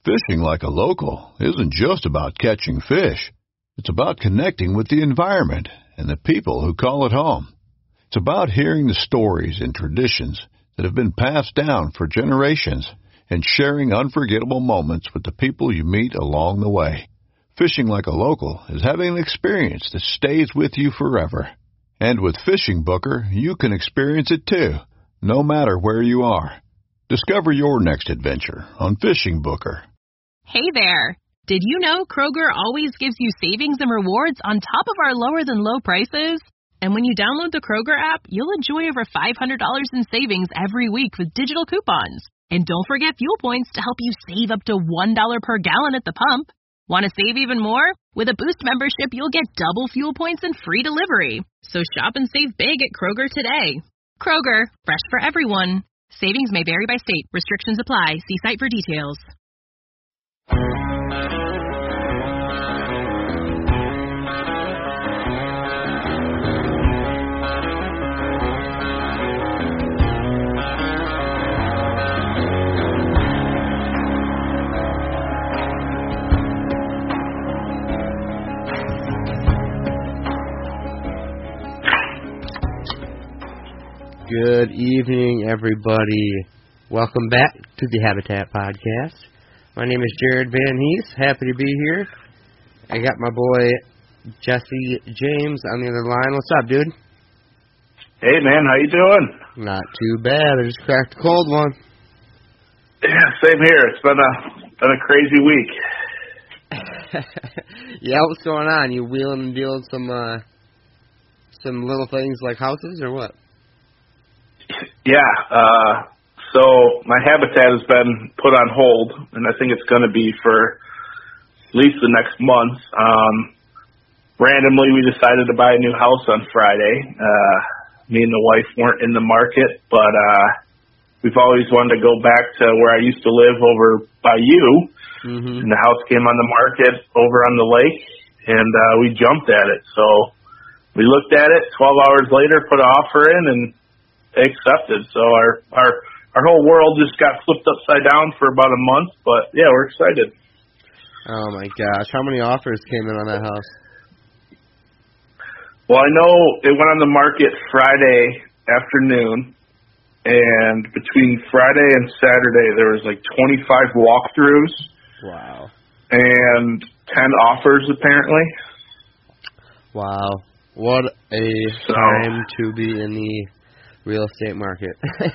Fishing like a local isn't just about catching fish. It's about connecting with the environment and the people who call it home. It's about hearing the stories and traditions that have been passed down for generations and sharing unforgettable moments with the people you meet along the way. Fishing like a local is having an experience that stays with you forever. And with Fishing Booker, you can experience it too, no matter where you are. Discover your next adventure on Fishing Booker. Hey there! Did you know Kroger always gives you savings and rewards on top of our lower-than-low prices? And when you download the Kroger app, you'll enjoy over $500 in savings every week with digital coupons. And don't forget fuel points to help you save up to $1 per gallon at the pump. Want to save even more? With a Boost membership, you'll get double fuel points and free delivery. So shop and save big at Kroger today. Kroger, fresh for everyone. Savings may vary by state. Restrictions apply. See site for details. Good evening, everybody. Welcome back to the Habitat Podcast. My name is Jared Van Hees. Happy to be here. I got my boy Jesse James on the other line. What's up, dude? Hey, man. How you doing? Not too bad. I just cracked a cold one. Yeah, same here. It's been a crazy week. Yeah, what's going on? You wheeling and dealing some little things like houses or what? Yeah, so my habitat has been put on hold, and I think it's going to be for at least the next month. Randomly, we decided to buy a new house on Friday. Me and the wife weren't in the market, but we've always wanted to go back to where I used to live over by you, and the house came on the market over on the lake, and we jumped at it. So we looked at it, 12 hours later, put an offer in, and accepted. So our whole world just got flipped upside down for about a month, but yeah, we're excited. Oh my gosh, how many offers came in on that house? Well, I know it went on the market Friday afternoon, and between Friday and Saturday there was like 25 walkthroughs. Wow. And 10 offers apparently. Wow. What a time to be in the real estate market.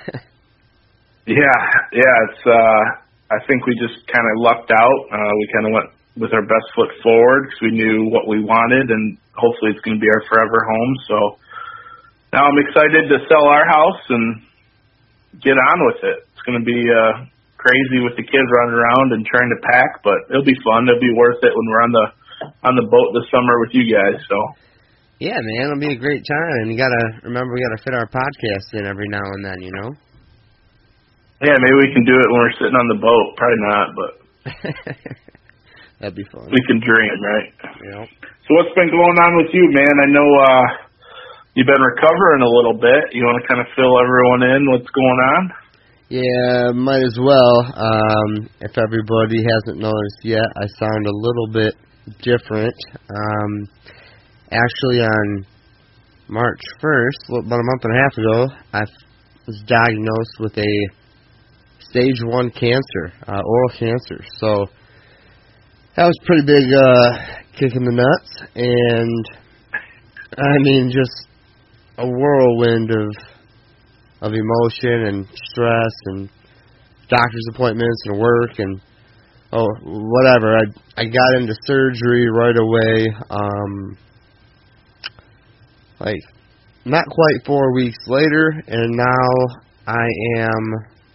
Yeah, it's I think we just kind of lucked out. We kind of went with our best foot forward because we knew what we wanted, and hopefully it's going to be our forever home. So now I'm excited to sell our house and get on with it. It's going to be crazy with the kids running around and trying to pack, but it'll be fun. It'll be worth it when we're on the boat this summer with you guys. So. Yeah, man, it'll be a great time. And you gotta remember, we gotta fit our podcast in every now and then, you know. Yeah, maybe we can do it when we're sitting on the boat. Probably not, but that'd be fun. We can dream, right? Yep. So what's been going on with you, man? I know you've been recovering a little bit. You want to kind of fill everyone in what's going on? Yeah, might as well. If everybody hasn't noticed yet, I sound a little bit different. Actually, on March 1st, about a month and a half ago, I was diagnosed with a stage 1 cancer, oral cancer. So that was a pretty big kick in the nuts, and I mean, just a whirlwind of emotion and stress and doctor's appointments and work and whatever. I got into surgery right away. Like, not quite 4 weeks later, and now I am,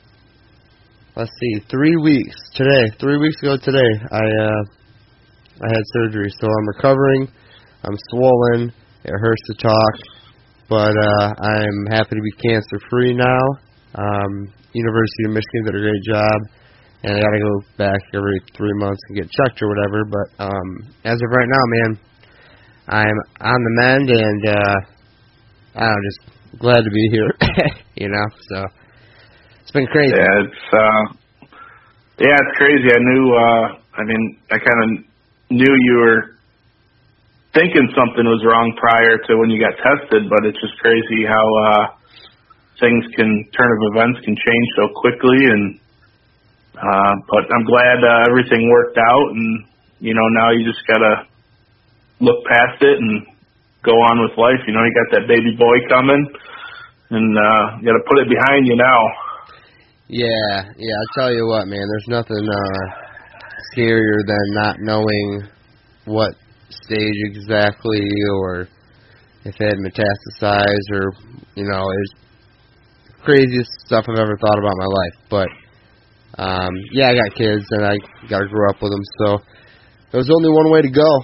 3 weeks today. 3 weeks ago today, I had surgery, so I'm recovering. I'm swollen. It hurts to talk, but I'm happy to be cancer-free now. University of Michigan did a great job, and I got to go back every 3 months and get checked or whatever, but as of right now, man, I'm on the mend, and I'm just glad to be here, you know, so it's been crazy. Yeah, Yeah, it's crazy. I knew, I kind of knew you were thinking something was wrong prior to when you got tested, but it's just crazy how turn of events can change so quickly. And but I'm glad everything worked out, and now you just gotta look past it and go on with life. You got that baby boy coming, and you gotta put it behind you now. Yeah, I tell you what, man, there's nothing scarier than not knowing what stage exactly, or if it had metastasized, or it's the craziest stuff I've ever thought about in my life. But I got kids and I got to grow up with them, so there was only one way to go,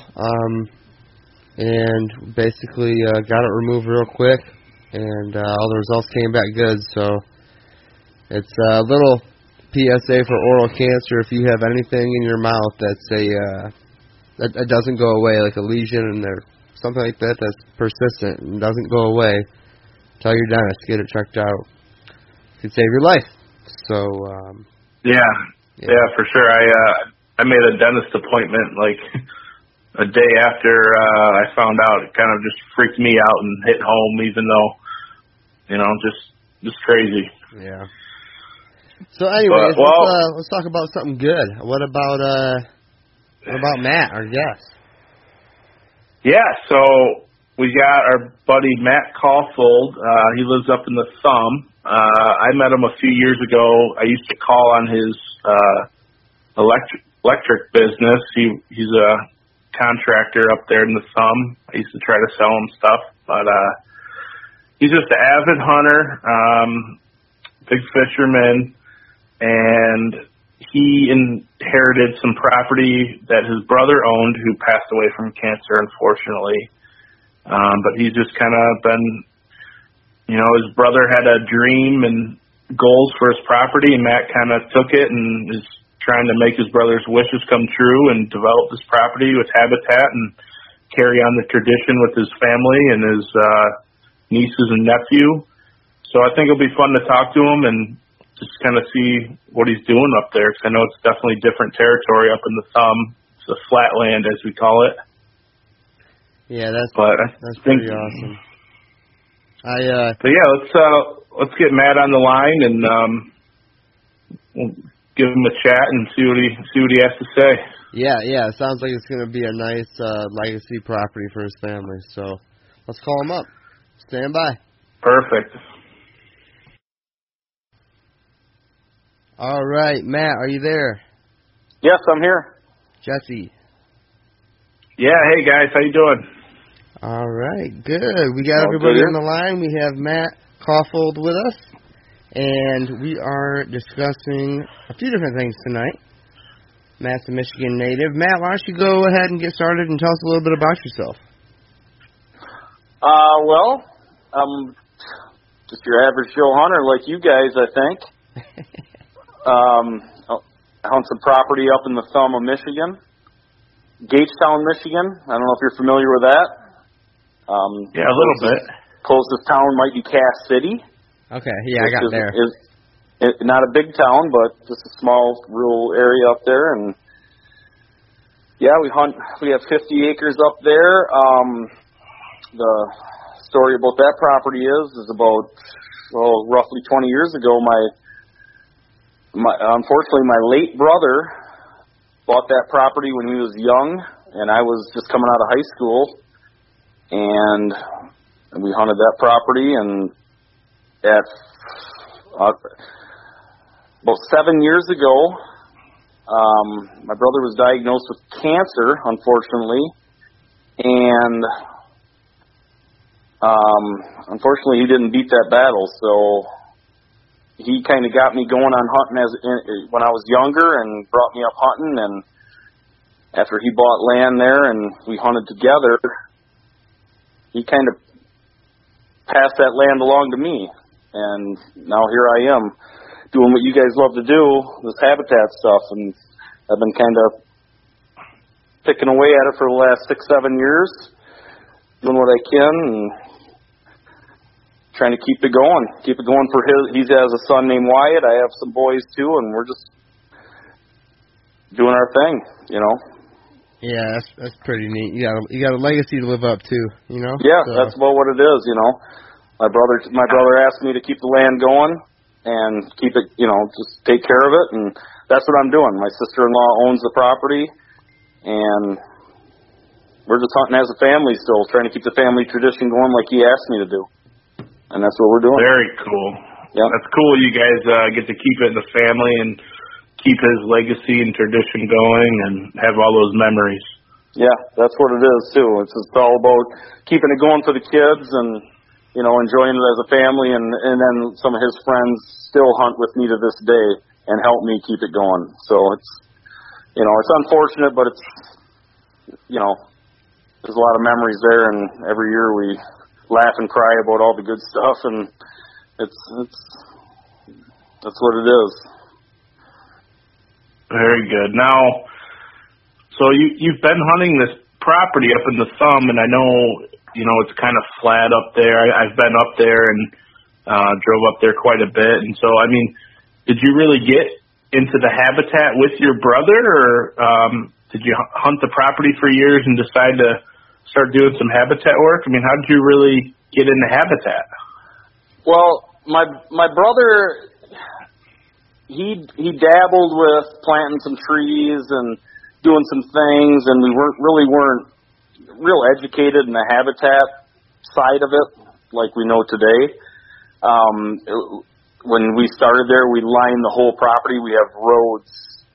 and basically got it removed real quick, and all the results came back good. So it's a little PSA for oral cancer. If you have anything in your mouth that doesn't go away, like a lesion or something like that that's persistent and doesn't go away, tell your dentist, get it checked out. It could save your life. So yeah, for sure. I made a dentist appointment like a day after I found out. It kind of just freaked me out and hit home, even though just crazy. Yeah. So anyways, let's talk about something good. What about Matt, our guest? Yeah, so we got our buddy Matt Caulfield. He lives up in the Thumb. I met him a few years ago. I used to call on his electric business. He's a contractor up there in the Thumb. I used to try to sell him stuff, but he's just an avid hunter, big fisherman, and he inherited some property that his brother owned, who passed away from cancer, unfortunately. But he's just kind of been, his brother had a dream and goals for his property, and Matt kind of took it and is trying to make his brother's wishes come true and develop this property with habitat and carry on the tradition with his family and his nieces and nephew. So I think it'll be fun to talk to him and just kind of see what he's doing up there, because I know it's definitely different territory up in the Thumb. It's the flatland, as we call it. Yeah, that's pretty awesome. But yeah, let's get Matt on the line and we'll give him a chat and see what he has to say. Yeah, it sounds like it's going to be a nice legacy property for his family. So let's call him up. Stand by. Perfect. All right, Matt, are you there? Yes, I'm here. Jesse. Yeah, hey guys, how you doing? All right, good. We got everybody on the line. We have Matt Caulfield with us, and we are discussing a few different things tonight. Matt's a Michigan native. Matt, why don't you go ahead and get started and tell us a little bit about yourself? Well, I'm just your average Joe hunter like you guys, I think. I hunt some property up in the Thumb of Michigan, Gagetown, Michigan. I don't know if you're familiar with that. Yeah, a little bit. Closest town might be Cass City. Okay, yeah, I got there. Is not a big town, but just a small rural area up there. And yeah, we have 50 acres up there. The story about that property is about roughly 20 years ago, unfortunately, my late brother bought that property when he was young, and I was just coming out of high school, and we hunted that property, and about 7 years ago, my brother was diagnosed with cancer, unfortunately, and unfortunately he didn't beat that battle, so he kind of got me going on hunting when I was younger and brought me up hunting. And after he bought land there and we hunted together, he kind of passed that land along to me. And now here I am doing what you guys love to do, this habitat stuff. And I've been kind of picking away at it for the last 6-7 years, doing what I can and trying to keep it going for his. He has a son named Wyatt. I have some boys too, and we're just doing our thing, you know. Yeah, that's pretty neat. You got a legacy to live up to, you know. Yeah, so. That's about what it is, you know. My brother asked me to keep the land going and keep it, you know, just take care of it, and that's what I'm doing. My sister-in-law owns the property, and we're just hunting as a family still, trying to keep the family tradition going like he asked me to do, and that's what we're doing. Very cool. Yeah, that's cool. You guys get to keep it in the family and keep his legacy and tradition going and have all those memories. Yeah, that's what it is too. It's all about keeping it going for the kids and, you know, enjoying it as a family, and then some of his friends still hunt with me to this day and help me keep it going. So it's, you know, it's unfortunate, but it's, you know, there's a lot of memories there, and every year we laugh and cry about all the good stuff, and that's what it is. Very good. Now, so you've been hunting this property up in the Thumb, and I know, you know, it's kind of flat up there. I've been up there and drove up there quite a bit. And so, I mean, did you really get into the habitat with your brother, or did you hunt the property for years and decide to start doing some habitat work? I mean, how did you really get into habitat? Well, my brother, he dabbled with planting some trees and doing some things, and we weren't real educated in the habitat side of it like we know today. When we started there, we lined the whole property. We have roads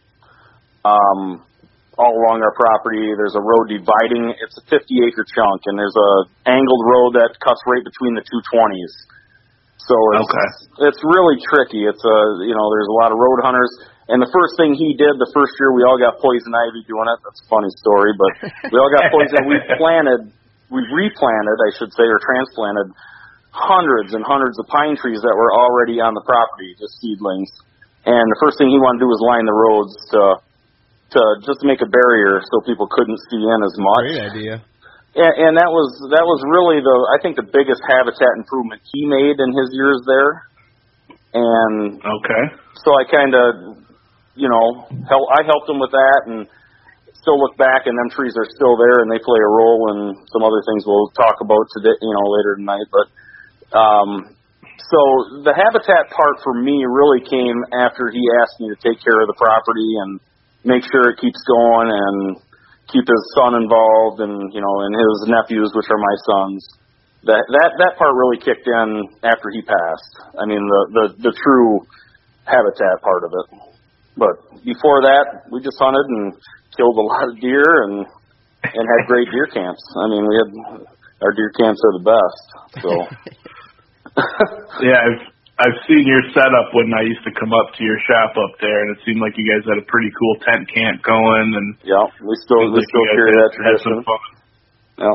all along our property. There's a road dividing. It's a 50-acre chunk, and there's a angled road that cuts right between the 220s. So it's really tricky. It's you know, there's a lot of road hunters. And the first thing he did, the first year, we all got poison ivy doing it. That's a funny story, but we all got poison. We replanted, I should say, or transplanted hundreds and hundreds of pine trees that were already on the property, just seedlings. And the first thing he wanted to do was line the roads to just make a barrier so people couldn't see in as much. Great idea. And that was really I think the biggest habitat improvement he made in his years there. And so I kind of, you know, I helped him with that, and still look back, and them trees are still there, and they play a role in some other things we'll talk about today, you know, later tonight. But so the habitat part for me really came after he asked me to take care of the property and make sure it keeps going and keep his son involved, and, you know, and his nephews, which are my sons. That part really kicked in after he passed. I mean, the true habitat part of it. But before that, we just hunted and killed a lot of deer and had great deer camps. I mean, our deer camps are the best. So yeah, I've seen your setup when I used to come up to your shop up there, and it seemed like you guys had a pretty cool tent camp going. And yeah, we still carry that tradition. Yeah.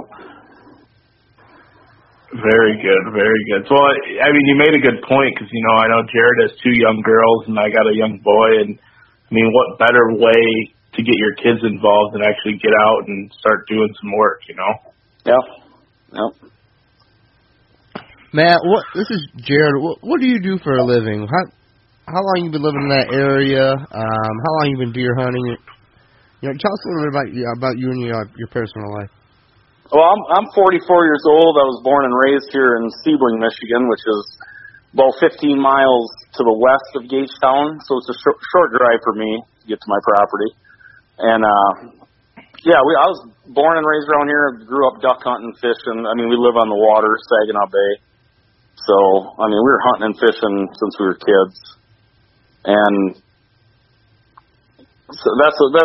Very good, very good. So, I mean, you made a good point, because, you know, I know Jared has 2 young girls, and I got a young boy, and I mean, what better way to get your kids involved than actually get out and start doing some work, you know? Yeah. Yep. Matt, this is Jared. What do you do for a living? How long you been living in that area? How long you been deer hunting? You know, tell us a little bit about you and your personal life. Well, I'm 44 years old. I was born and raised here in Sebling, Michigan, which is about 15 miles to the west of Gagetown. So it's a short drive for me to get to my property. And yeah, I was born and raised around here. Grew up duck hunting, fishing. I mean, we live on the water, Saginaw Bay. So, I mean, we were hunting and fishing since we were kids. And so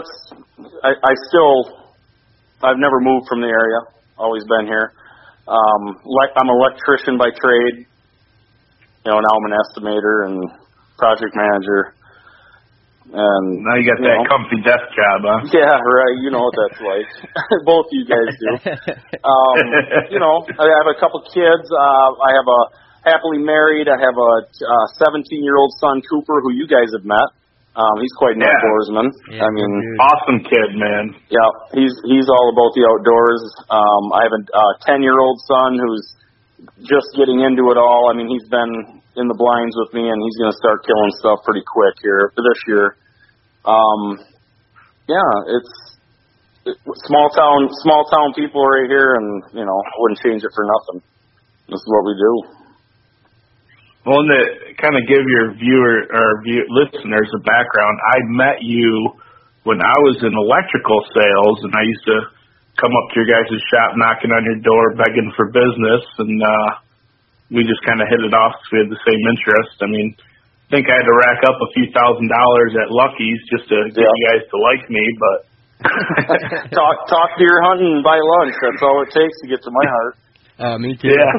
I've never moved from the area. Always been here. I'm an electrician by trade. You know, now I'm an estimator and project manager. And now you got that comfy desk job, huh? Yeah, right. You know what that's like. Both you guys do. You know, I have a couple kids. I have a happily married. I have a 17-year-old son, Cooper, who you guys have met. He's quite an outdoorsman. Yeah, I mean, awesome kid, man. Yeah, he's all about the outdoors. I have a 10-year-old son who's just getting into it all. I mean, he's been in the blinds with me, and he's going to start killing stuff pretty quick here for this year. small town people right here, and I wouldn't change it for nothing. This is what we do. Well, and to kind of give your listeners a background, I met you when I was in electrical sales, and I used to come up to your guys' shop, knocking on your door, begging for business, and we just kind of hit it off because we had the same interest. I mean, I think I had to rack up a few $1,000 at Lucky's just to get you guys to like me, but talk deer hunting and buy lunch. That's all it takes to get to my heart. Me too. Yeah.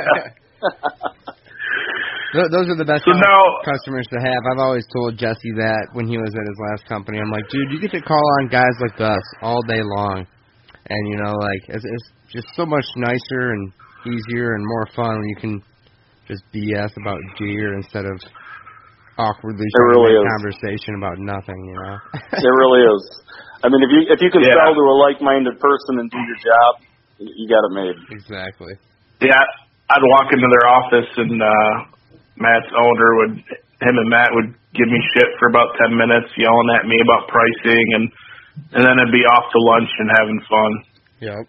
Those are the best customers to have. I've always told Jesse that when he was at his last company. I'm like, dude, you get to call on guys like us all day long. And, it's just so much nicer and easier and more fun when you can just BS about deer instead of awkwardly having a conversation about nothing, It really is. I mean, if you can sell to a like-minded person and do your job, you got it made. Exactly. Yeah, I'd walk into their office and Matt's owner him and Matt would give me shit for about 10 minutes, yelling at me about pricing, and then it'd be off to lunch and having fun. Yep.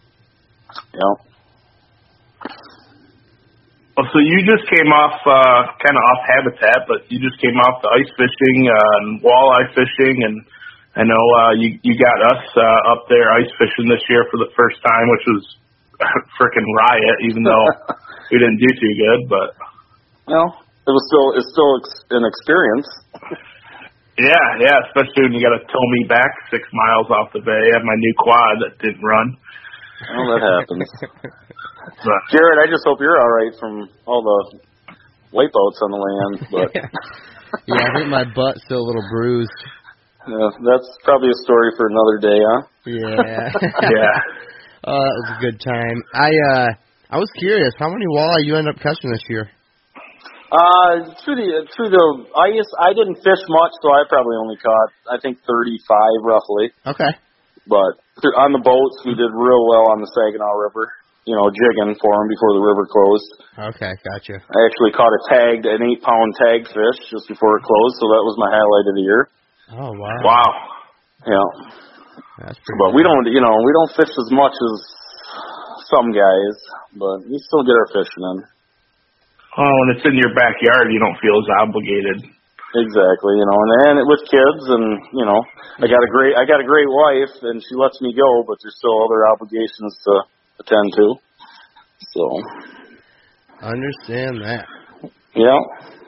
Well, so you just came off, kind of off habitat, but you just came off the ice fishing and walleye fishing, and I know you got us up there ice fishing this year for the first time, which was a freaking riot, even though we didn't do too good. But it's still an experience. Yeah, especially when you got to tow me back 6 miles off the bay. I have my new quad that didn't run. Well, that happens. Jared, I just hope you're all right from all the wipeouts on the land. But yeah, I think my butt's still a little bruised. Yeah, that's probably a story for another day, huh? Yeah. Yeah. That was a good time. I was curious, how many walleye you end up catching this year? Through the ice, I didn't fish much, so I probably only caught, I think, 35 roughly. Okay. But on the boats, we did real well on the Saginaw River, jigging for them before the river closed. Okay, gotcha. I actually caught an 8-pound tag fish just before it closed, so that was my highlight of the year. Oh, wow. Wow. Yeah. That's pretty But cool. we don't fish as much as some guys, but we still get our fishing in. Oh, when it's in your backyard, you don't feel as obligated. Exactly, and with kids, and I got a great wife, and she lets me go, but there's still other obligations to attend to. So, understand that. Yeah.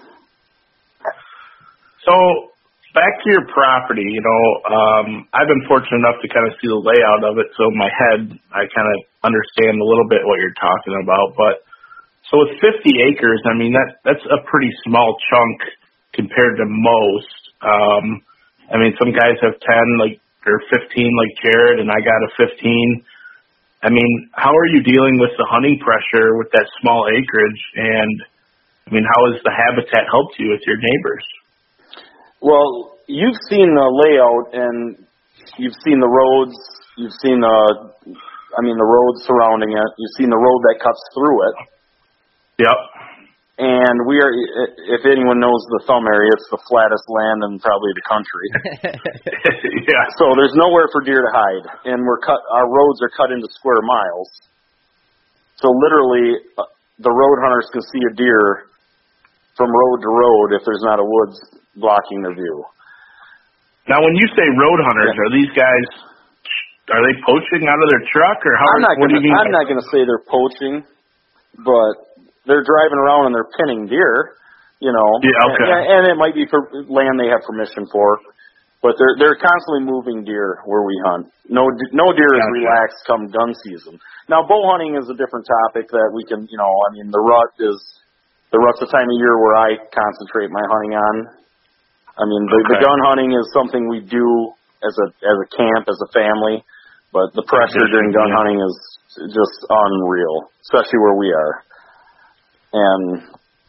So, back to your property. I've been fortunate enough to kind of see the layout of it, so in my head, I kind of understand a little bit what you're talking about. But so with 50 acres, I mean that's a pretty small chunk compared to most. I mean, some guys have 10, or 15, like Jared, and I got a 15. I mean, how are you dealing with the hunting pressure with that small acreage? And I mean, how has the habitat helped you with your neighbors? Well, you've seen the layout, and you've seen the roads. You've seen the road surrounding it. You've seen the road that cuts through it. Yep. And we are, if anyone knows the thumb area, it's the flattest land in probably the country. Yeah. So there's nowhere for deer to hide, and our roads are cut into square miles. So literally, the road hunters can see a deer from road to road if there's not a woods blocking their view. Now, when you say road hunters, are these guys, are they poaching out of their truck, or how? What do you mean? I'm not going to say they're poaching, but they're driving around and they're pinning deer, Yeah, okay. And it might be for land they have permission for, but they're constantly moving deer where we hunt. No deer is relaxed come gun season. Now, bow hunting is a different topic that we can, the rut's the time of year where I concentrate my hunting on. I mean, the gun hunting is something we do as a camp, as a family, but the pressure during gun hunting is just unreal, especially where we are. And,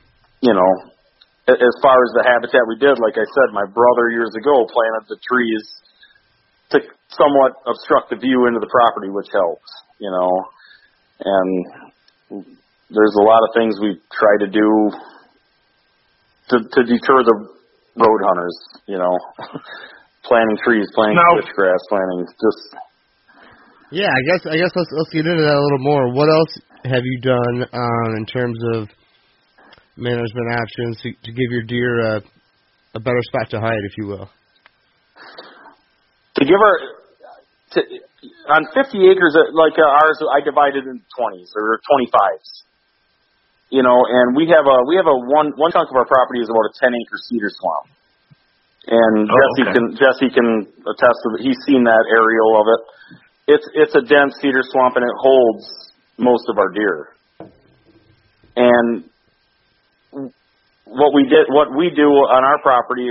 as far as the habitat we did, like I said, my brother years ago planted the trees to somewhat obstruct the view into the property, which helps, and there's a lot of things we try to do to deter the road hunters, planting trees, planting switchgrass, planting just. Yeah, I guess let's get into that a little more. What else have you done in terms of management options to give your deer a better spot to hide, if you will? To give on 50 acres like ours, I divided into 20s or 25s. You know, and we have a one chunk of our property is about a 10-acre cedar swamp. And Jesse can attest to that. He's seen that aerial of it. It's a dense cedar swamp, and it holds most of our deer. And what we do on our property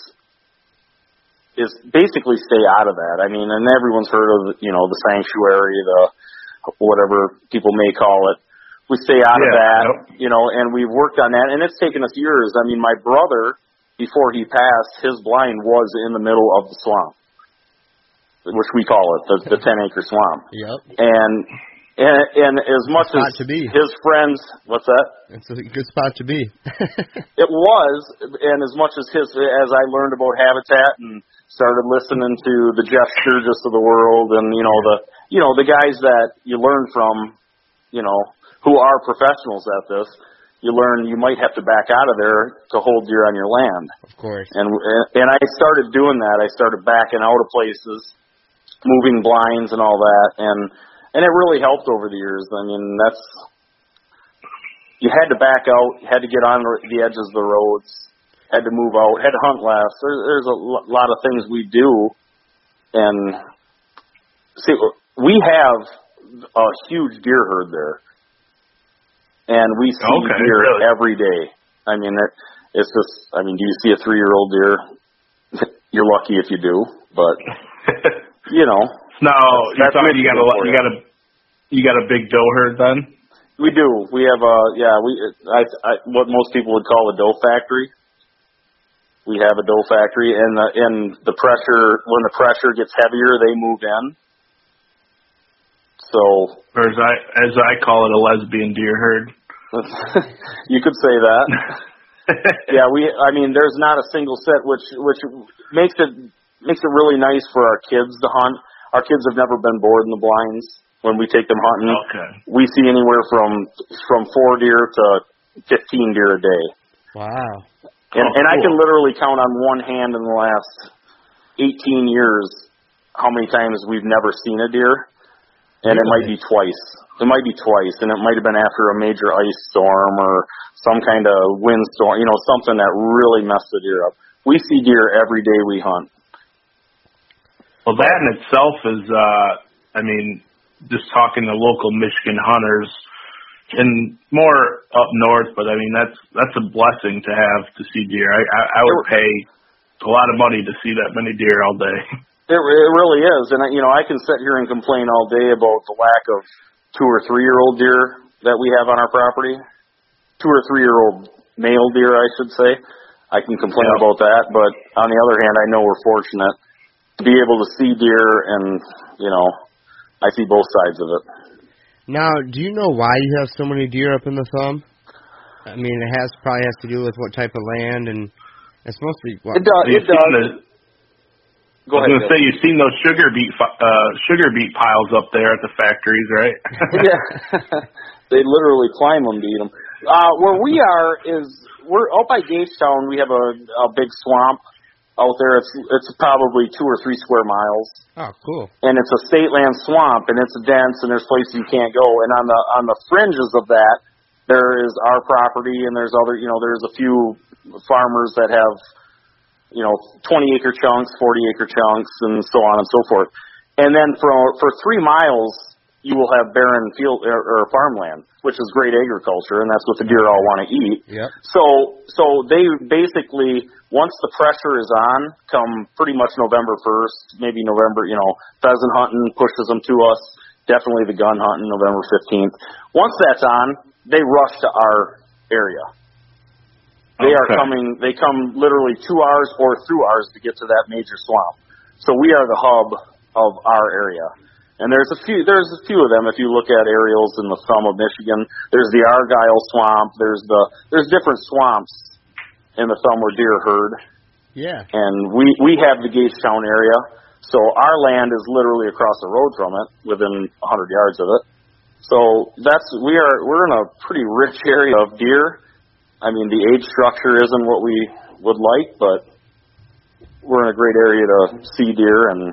is basically stay out of that. I mean, and everyone's heard of the sanctuary, the whatever people may call it. We stay out of that, and we've worked on that, and it's taken us years. I mean, my brother, before he passed, his blind was in the middle of the swamp, which we call it, the 10-acre swamp. Yep. And as much as his friends, what's that? It's a good spot to be. It was, and as much as as I learned about habitat and started listening to the Jeff Sturgis of the world, and the guys that you learn from, who are professionals at this, you learn you might have to back out of there to hold deer on your land. Of course. And I started doing that. I started backing out of places, moving blinds and all that, and it really helped over the years. I mean, you had to back out, you had to get on the edges of the roads, had to move out, had to hunt less. There's a lot of things we do, and see, we have a huge deer herd there. And we see deer every day. I mean, it's just. I mean, do you see a 3-year-old deer? You're lucky if you do, but No, you're talking. You got a big doe herd then? We do. We have what most people would call a doe factory. We have a doe factory, and the pressure, when the pressure gets heavier, they move in. So, or as I call it, a lesbian deer herd. You could say that. Yeah, there's not a single set, which makes it really nice for our kids to hunt. Our kids have never been bored in the blinds when we take them hunting. Okay. We see anywhere from 4 deer to 15 deer a day. Wow. And I can literally count on one hand in the last 18 years how many times we've never seen a deer. And it might be twice. And it might have been after a major ice storm or some kind of windstorm, something that really messed the deer up. We see deer every day we hunt. Well, that in itself is, just talking to local Michigan hunters, and more up north, but that's a blessing to have to see deer. I would pay a lot of money to see that many deer all day. It really is, and I can sit here and complain all day about the lack of 2 or 3-year-old deer that we have on our property. 2 or 3-year-old male deer, I should say. I can complain about that, but on the other hand, I know we're fortunate to be able to see deer, and I see both sides of it. Now, do you know why you have so many deer up in the thumb? I mean, it probably has to do with what type of land, and it's mostly what? It does. Go ahead. I was going to say, you've seen those sugar beet piles up there at the factories, right? Yeah. They literally climb them to eat them. Where we are we're out by Gagetown. We have a big swamp out there. It's probably 2 or 3 square miles. Oh, cool. And it's a state land swamp, and it's dense, and there's places you can't go. And on the fringes of that, there is our property, and there's other, there's a few farmers that have 20-acre chunks, 40-acre chunks, and so on and so forth. And then for 3 miles, you will have barren field or farmland, which is great agriculture, and that's what the deer all want to eat. Yep. So they basically, once the pressure is on, come pretty much November 1st, maybe November, pheasant hunting pushes them to us. Definitely the gun hunting, November 15th. Once that's on, they rush to our area. They come literally 2 hours or through ours to get to that major swamp. So we are the hub of our area. And there's a few of them. If you look at aerials in the thumb of Michigan, there's the Argyle swamp. There's different swamps in the thumb where deer herd. Yeah. And we have the Gagetown area, so our land is literally across the road from it, within 100 yards of it. So we're in a pretty rich area of deer. I mean, the age structure isn't what we would like, but we're in a great area to see deer, and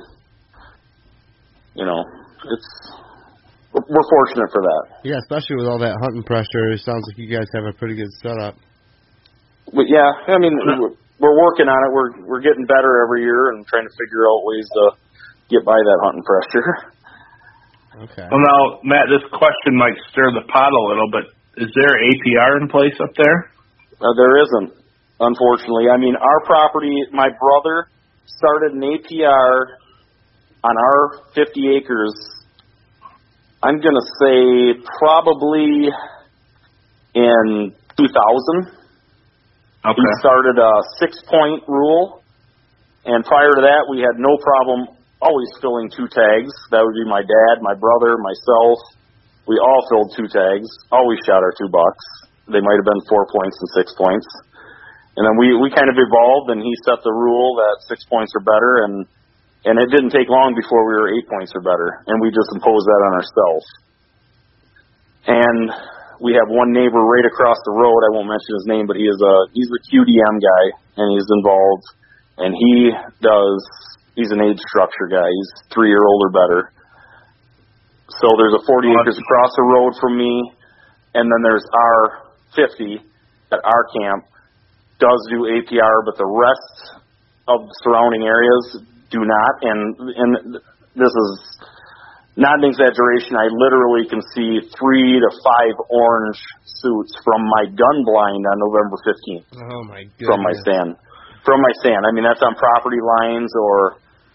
we're fortunate for that. Yeah, especially with all that hunting pressure. It sounds like you guys have a pretty good setup. But yeah, I mean, we're working on it. We're getting better every year and trying to figure out ways to get by that hunting pressure. Okay. Well, now, Matt, this question might stir the pot a little, but is there APR in place up there? There isn't, unfortunately. I mean, our property, my brother started an APR on our 50 acres, I'm going to say probably in 2000. Okay. He started a 6-point rule, and prior to that, we had no problem always filling 2 tags. That would be my dad, my brother, myself. We all filled 2 tags, always shot our 2 bucks. They might have been 4 points and 6 points. And then we kind of evolved, and he set the rule that 6 points are better, and it didn't take long before we were 8 points or better, and we just imposed that on ourselves. And we have one neighbor right across the road. I won't mention his name, but he's a QDM guy, and he's involved, and he's an age structure guy. He's 3-year-old or better. So there's a 40 acres across the road from me, and then there's our 50 at our camp does do APR, but the rest of the surrounding areas do not. And this is not an exaggeration. I literally can see 3 to 5 orange suits from my gun blind on November 15th. Oh my goodness. From my stand. I mean, that's on property lines or,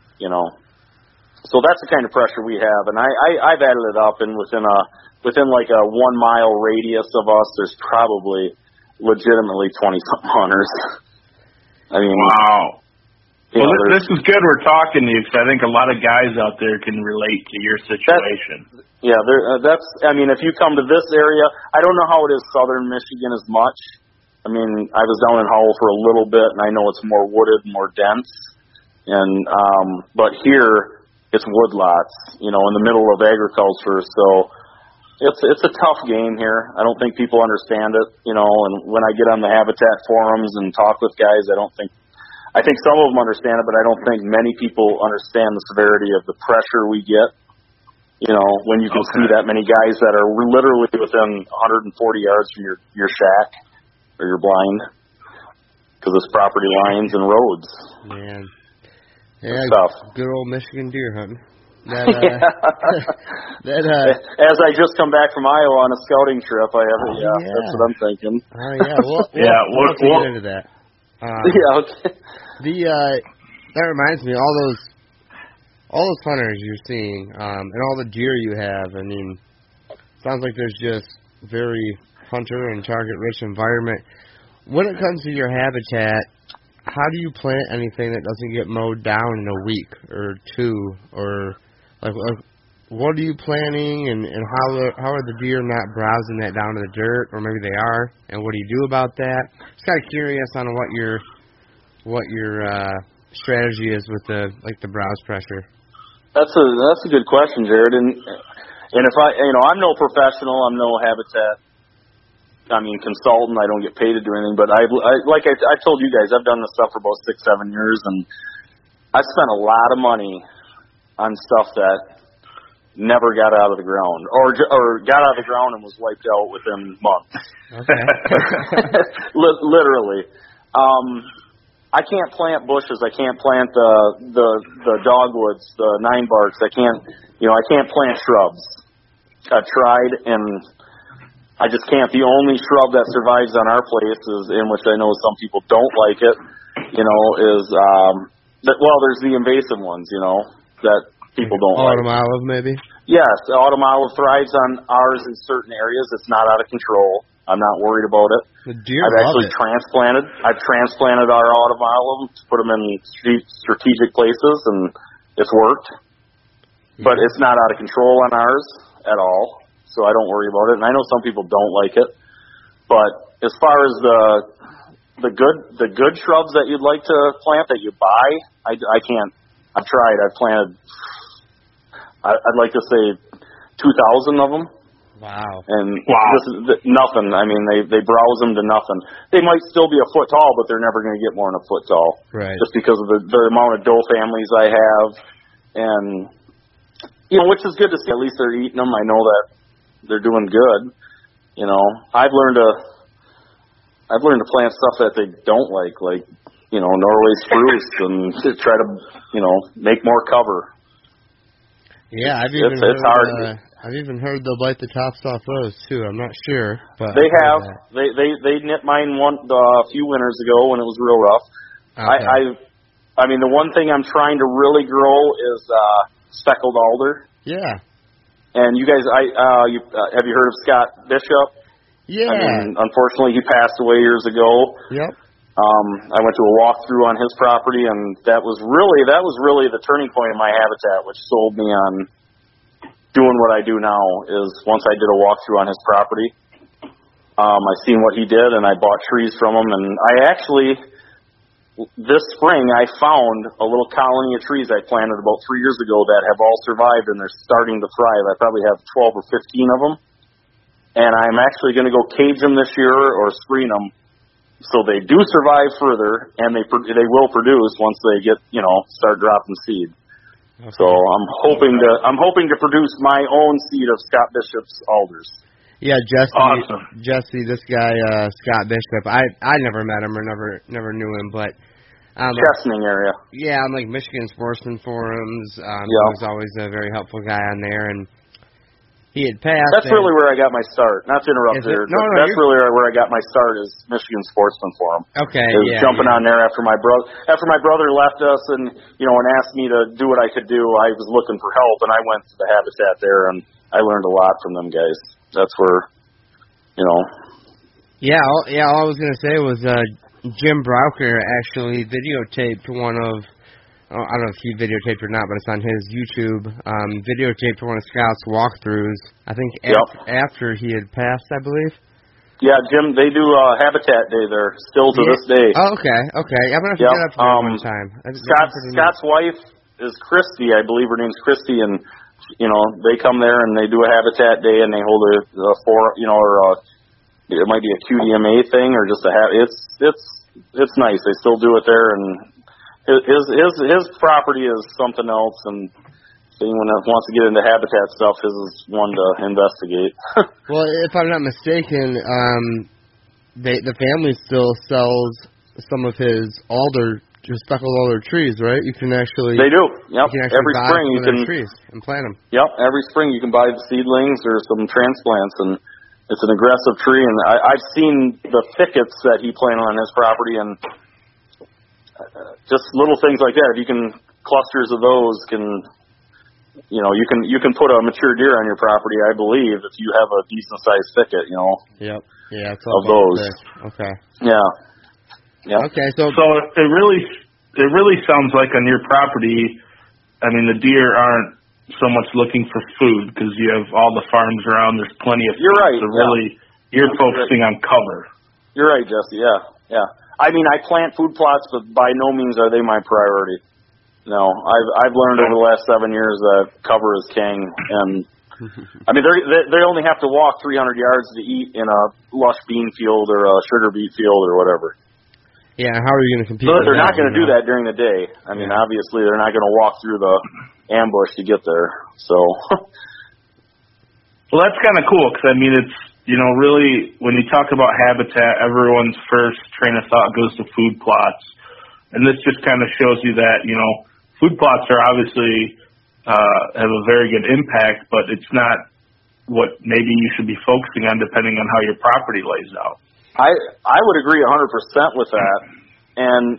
so that's the kind of pressure we have. And I've added it up, and within like a 1 mile radius of us, there's probably legitimately 20-something hunters. I mean, wow. Well, this is good we're talking to you, because I think a lot of guys out there can relate to your situation. I mean, if you come to this area, I don't know how it is southern Michigan as much. I mean, I was down in Howell for a little bit, and I know it's more wooded, more dense. And but here, it's woodlots, in the middle of agriculture. So it's a tough game here. I don't think people understand it, and when I get on the habitat forums and talk with guys, I think some of them understand it, but I don't think many people understand the severity of the pressure we get. When you can see that many guys that are literally within 140 yards from your shack or your blind, because it's property lines and roads. Man, yeah, tough. Good old Michigan deer hunting. As I just come back from Iowa on a scouting trip, that's what I'm thinking. Oh yeah, we'll get into that. Okay. That reminds me, all those hunters you're seeing, and all the deer you have. I mean, sounds like there's just very hunter and target rich environment. When it comes to your habitat, how do you plant anything that doesn't get mowed down in a week or 2, or like what are you planting, and how are the deer not browsing that down to the dirt, or maybe they are, and what do you do about that? Just kind of curious on what your strategy is with the browse pressure. That's a good question, Jared. And if I'm no professional, I'm no habitat consultant. I don't get paid to do anything, but I told you guys, I've done this stuff for about 6-7 years, and I spent a lot of money on stuff that never got out of the ground, or got out of the ground and was wiped out within months. Okay. Literally. I can't plant bushes. I can't plant the dogwoods, the 9-barks. I can't plant shrubs. I've tried, and I just can't. The only shrub that survives on our place is, in which I know some people don't like it, is there's the invasive ones, that people don't like. Autumn olive, maybe? Yes, autumn olive thrives on ours in certain areas. It's not out of control. I'm not worried about it. The deer I've love actually it. transplanted our autumn olive, put them in strategic places, and it's worked. But it's not out of control on ours at all, so I don't worry about it. And I know some people don't like it. But as far as the good shrubs that you'd like to plant that you buy, I can't. I've tried. I've planted. I'd like to say 2,000 of them. Wow. And this is nothing. I mean, they browse them to nothing. They might still be a foot tall, but they're never going to get more than a foot tall. Right. Just because of the amount of doe families I have, and which is good to see. At least they're eating them. I know that they're doing good. I've learned to plant stuff that they don't like Norway spruce, and to try to make more cover. Yeah, I've even heard they'll bite the tops off those too. I'm not sure, but they have. They nipped mine a few winters ago when it was real rough. Okay. I mean, the one thing I'm trying to really grow is speckled alder. Yeah. And you guys, have you heard of Scott Bishop? Yeah. I mean, unfortunately, he passed away years ago. Yep. I went to a walkthrough on his property, and that was really the turning point in my habitat, which sold me on doing what I do now. Is once I did a walkthrough on his property, I seen what he did, and I bought trees from him. And I actually, this spring, I found a little colony of trees I planted about 3 years ago that have all survived, and they're starting to thrive. I probably have 12 or 15 of them, and I'm actually going to go cage them this year or screen them so they do survive further, and they will produce once they get start dropping seed. Okay. So I'm hoping to produce my own seed of Scott Bishop's alders. Yeah, Jesse. Awesome. Jesse, this guy Scott Bishop. I never met him or never knew him, but Chesaning area. Yeah, I'm like Michigan Sportsman Forums. He was always a very helpful guy on there, and he had passed. That's really where I got my start. Not to interrupt there. That's really where I got my start is Michigan Sportsman Forum. Okay. Jumping on there after my brother left us, and and asked me to do what I could do. I was looking for help, and I went to the habitat there, and I learned a lot from them guys. That's where, Yeah, all I was gonna say was Jim Braucher actually videotaped one of. I don't know if he videotaped or not, but it's on his YouTube. Videotaped one of Scott's walkthroughs. I think after he had passed, I believe. Yeah, Jim, they do Habitat Day there still to this day. Oh, okay. I'm gonna have to get up to that one time. Scott's wife is Christy, I believe her name's Christy, and they come there and they do a Habitat Day and they hold it might be a QDMA thing or just it's nice. They still do it there, and his property is something else, and if anyone else wants to get into habitat stuff, his is one to investigate. Well, if I'm not mistaken, the family still sells some of his speckled alder trees, right? You can actually they do. Yep. Every spring you can trees and plant them. Yep. Every spring you can buy the seedlings or some transplants, and it's an aggressive tree. And I've seen the thickets that he planted on his property, and just little things like that. If you can clusters of those you can put a mature deer on your property. I believe if you have a decent sized thicket, Yep. Yeah. It's all of those. Okay. Yeah. Yeah. Okay. So it really sounds like on your property, I mean, the deer aren't so much looking for food because you have all the farms around. There's plenty of food. You're right. So really, you're focusing on cover. You're right, Jesse. Yeah. I mean, I plant food plots, but by no means are they my priority. No, I've learned over the last 7 years that cover is king, and I mean they only have to walk 300 yards to eat in a lush bean field or a sugar beet field or whatever. Yeah, how are you going to compete? So they're not going to do that during the day. I mean, obviously they're not going to walk through the ambush to get there. So, well, that's kind of cool because I mean it's. Really, when you talk about habitat, everyone's first train of thought goes to food plots. And this just kind of shows you that, food plots are obviously have a very good impact, but it's not what maybe you should be focusing on depending on how your property lays out. I would agree 100% with that. And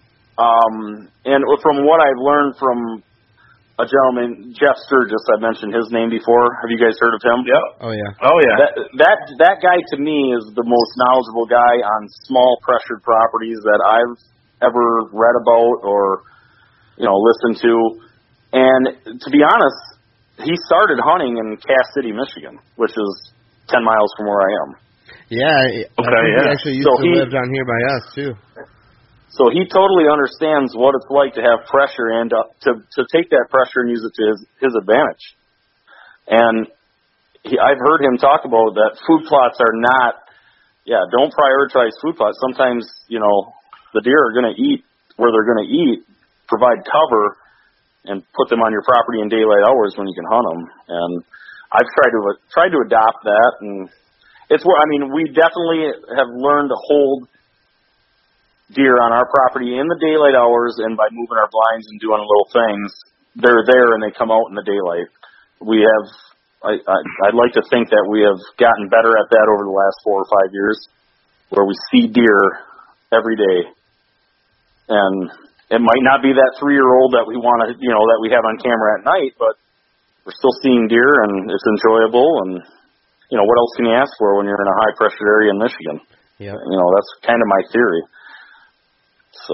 from what I've learned from a gentleman, Jeff Sturgis, I mentioned his name before. Have you guys heard of him? Yep. Oh, yeah. That guy to me is the most knowledgeable guy on small pressured properties that I've ever read about or, listened to. And to be honest, he started hunting in Cass City, Michigan, which is 10 miles from where I am. Yeah, he actually used to live down here by us, too. So he totally understands what it's like to have pressure and to take that pressure and use it to his advantage. And I've heard him talk about that food plots are not, don't prioritize food plots. Sometimes, the deer are going to eat where they're going to eat, provide cover, and put them on your property in daylight hours when you can hunt them. And I've tried to adopt that, and it's where, we definitely have learned to hold deer on our property in the daylight hours, and by moving our blinds and doing little things, they're there and they come out in the daylight. We have, I'd like to think that we have gotten better at that over the last 4 or 5 years, where we see deer every day. And it might not be that 3-year-old that we want to, that we have on camera at night, but we're still seeing deer and it's enjoyable. And, what else can you ask for when you're in a high pressure area in Michigan? Yeah. That's kind of my theory. So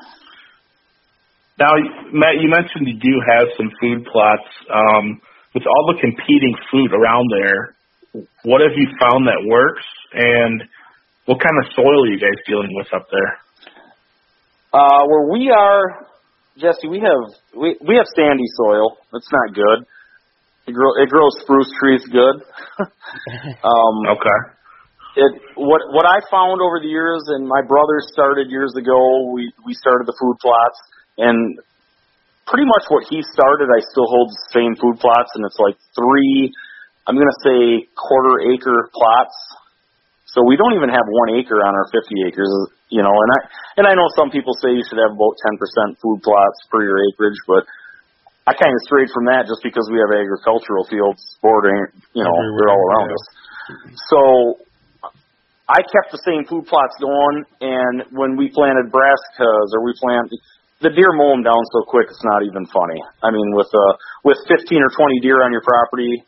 now, Matt, you mentioned you do have some food plots. With all the competing food around there, what have you found that works, and what kind of soil are you guys dealing with up there? Where we are, Jesse, we have sandy soil. It's not good. It grows spruce trees good. Okay. What I found over the years, and my brother started years ago, we started the food plots, and pretty much what he started, I still hold the same food plots, and it's like 3, I'm going to say quarter-acre plots. So we don't even have 1 acre on our 50 acres, and I know some people say you should have about 10% food plots per your acreage, but I kind of strayed from that just because we have agricultural fields bordering, they're all around us. So I kept the same food plots going, and when we planted brassicas or the deer mow them down so quick it's not even funny. With 15 or 20 deer on your property,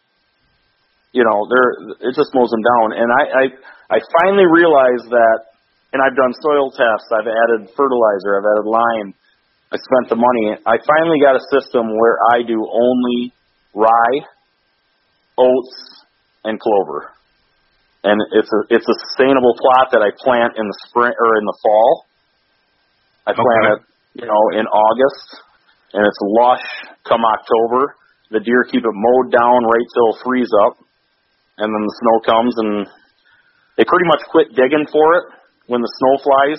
it just mows them down. And I finally realized that, and I've done soil tests, I've added fertilizer, I've added lime, I spent the money. I finally got a system where I do only rye, oats, and clover. And it's a sustainable plot that I plant in the spring or in the fall. I plant it, in August, and it's lush come October. The deer keep it mowed down right till it frees up, and then the snow comes, and they pretty much quit digging for it when the snow flies.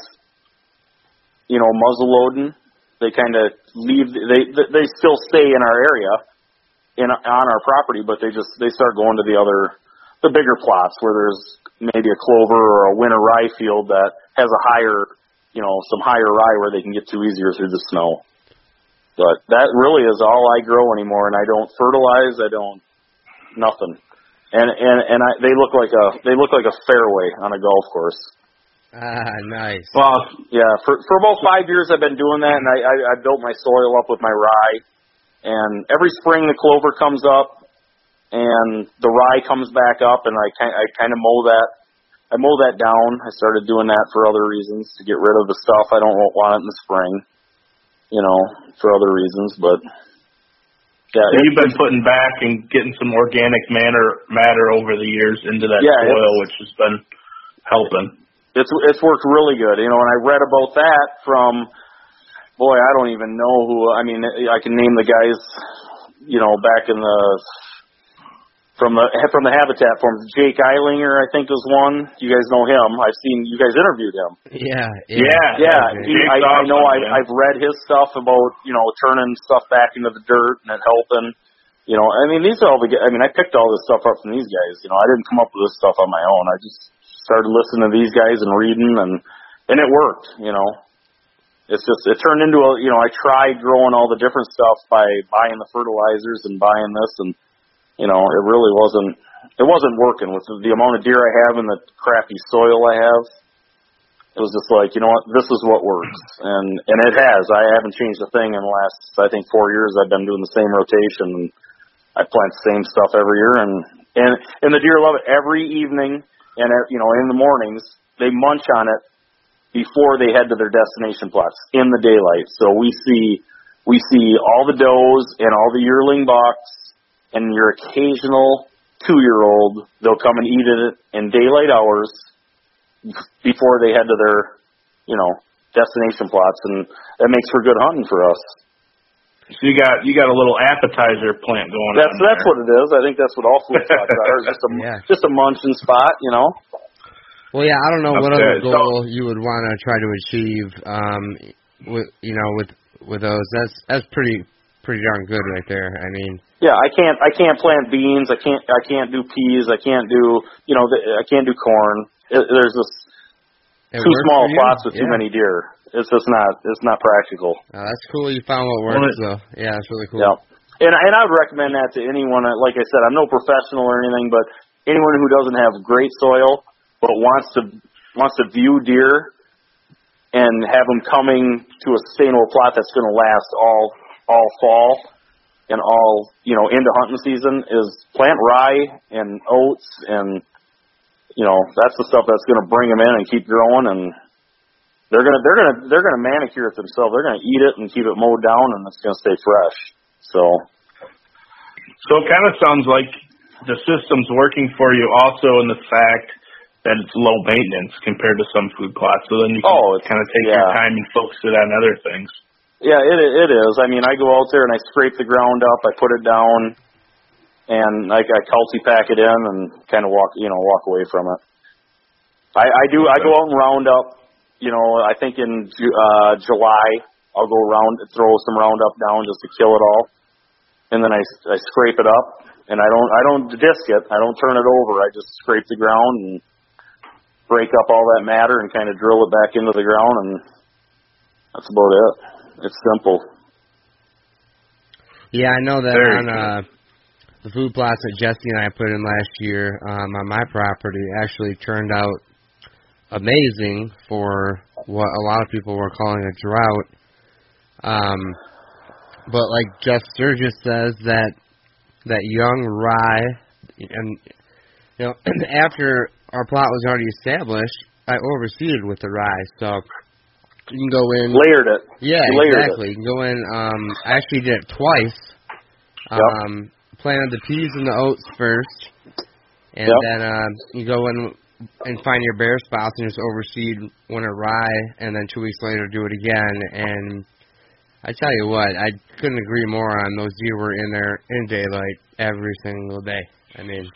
Muzzle loading. They kind of leave. They still stay in our area, on our property, but they start going to the bigger plots where there's maybe a clover or a winter rye field that has a higher, some higher rye where they can get to easier through the snow. But that really is all I grow anymore, and I don't fertilize. I don't nothing. And they look like a fairway on a golf course. Ah, nice. Well, yeah, for about 5 years I've been doing that, and I built my soil up with my rye. And every spring the clover comes up, and the rye comes back up, and I kind of mow that. I mow that down. I started doing that for other reasons, to get rid of the stuff I don't want it in the spring, for other reasons. But yeah, so you've been putting back and getting some organic matter over the years into that soil, which has been helping. It's worked really good, and I read about that from, I don't even know who. I can name the guys, back in from the Habitat forums. Jake Eilinger, I think, was one. You guys know him. I've seen you guys interviewed him. Yeah. I know. I've read his stuff about turning stuff back into the dirt and it helping. These are all I picked all this stuff up from these guys. I didn't come up with this stuff on my own. I just started listening to these guys and reading, and it worked. It's just, it turned into I tried growing all the different stuff by buying the fertilizers and buying this, and it really wasn't working with the amount of deer I have and the crappy soil I have. It was just like, this is what works, and it has. I haven't changed a thing in the last, I think, 4 years. I've been doing the same rotation, and I plant the same stuff every year, and the deer love it. Every evening, and in the mornings, they munch on it before they head to their destination plots in the daylight. So we see all the does and all the yearling bucks, and your occasional 2-year-old. They'll come and eat it in daylight hours before they head to their, destination plots, and that makes for good hunting for us. So you got a little appetizer plant going on. That's what it is. I think that's what all food plots are. Just a munching spot, Well, yeah, I don't know what other goal you would want to try to achieve. With those, that's pretty darn good right there. I mean, yeah, I can't plant beans. I can't do peas. I can't do I can't do corn. There's this too small plots with too many deer. It's just not practical. That's cool. You found what works, though. Yeah, it's really cool. Yeah, and I would recommend that to anyone. Like I said, I'm no professional or anything, but anyone who doesn't have great soil but wants to view deer and have them coming to a sustainable plot that's going to last all fall and all into hunting season is plant rye and oats, and that's the stuff that's going to bring them in and keep growing, and they're gonna manicure it themselves. They're gonna eat it and keep it mowed down, and it's gonna stay fresh. So it kind of sounds like the system's working for you also in the fact that it's low maintenance compared to some food plots. So then you can kind of take your time and focus it on other things. Yeah, it is. I mean, I go out there and I scrape the ground up, I put it down, and I culti-pack it in and kind of walk away from it. I go out and round up. I think in July I'll go throw some Roundup down just to kill it all, and then I scrape it up, and I don't disc it. I don't turn it over. I just scrape the ground and break up all that matter and kind of drill it back into the ground, and that's about it. It's simple. Yeah, I know that on the food plots that Jesse and I put in last year on my property actually turned out amazing for what a lot of people were calling a drought. But like Jeff Sturgis says, that young rye, and after our plot was already established, I overseeded with the rye, so you can go in. Layered it. Yeah, exactly. You can go in. I actually did it twice. Planted the peas and the oats first, and then you go in and find your bare spots and just overseed winter rye, and then 2 weeks later do it again. And I tell you what, I couldn't agree more on those deer were in there in daylight every single day. I mean,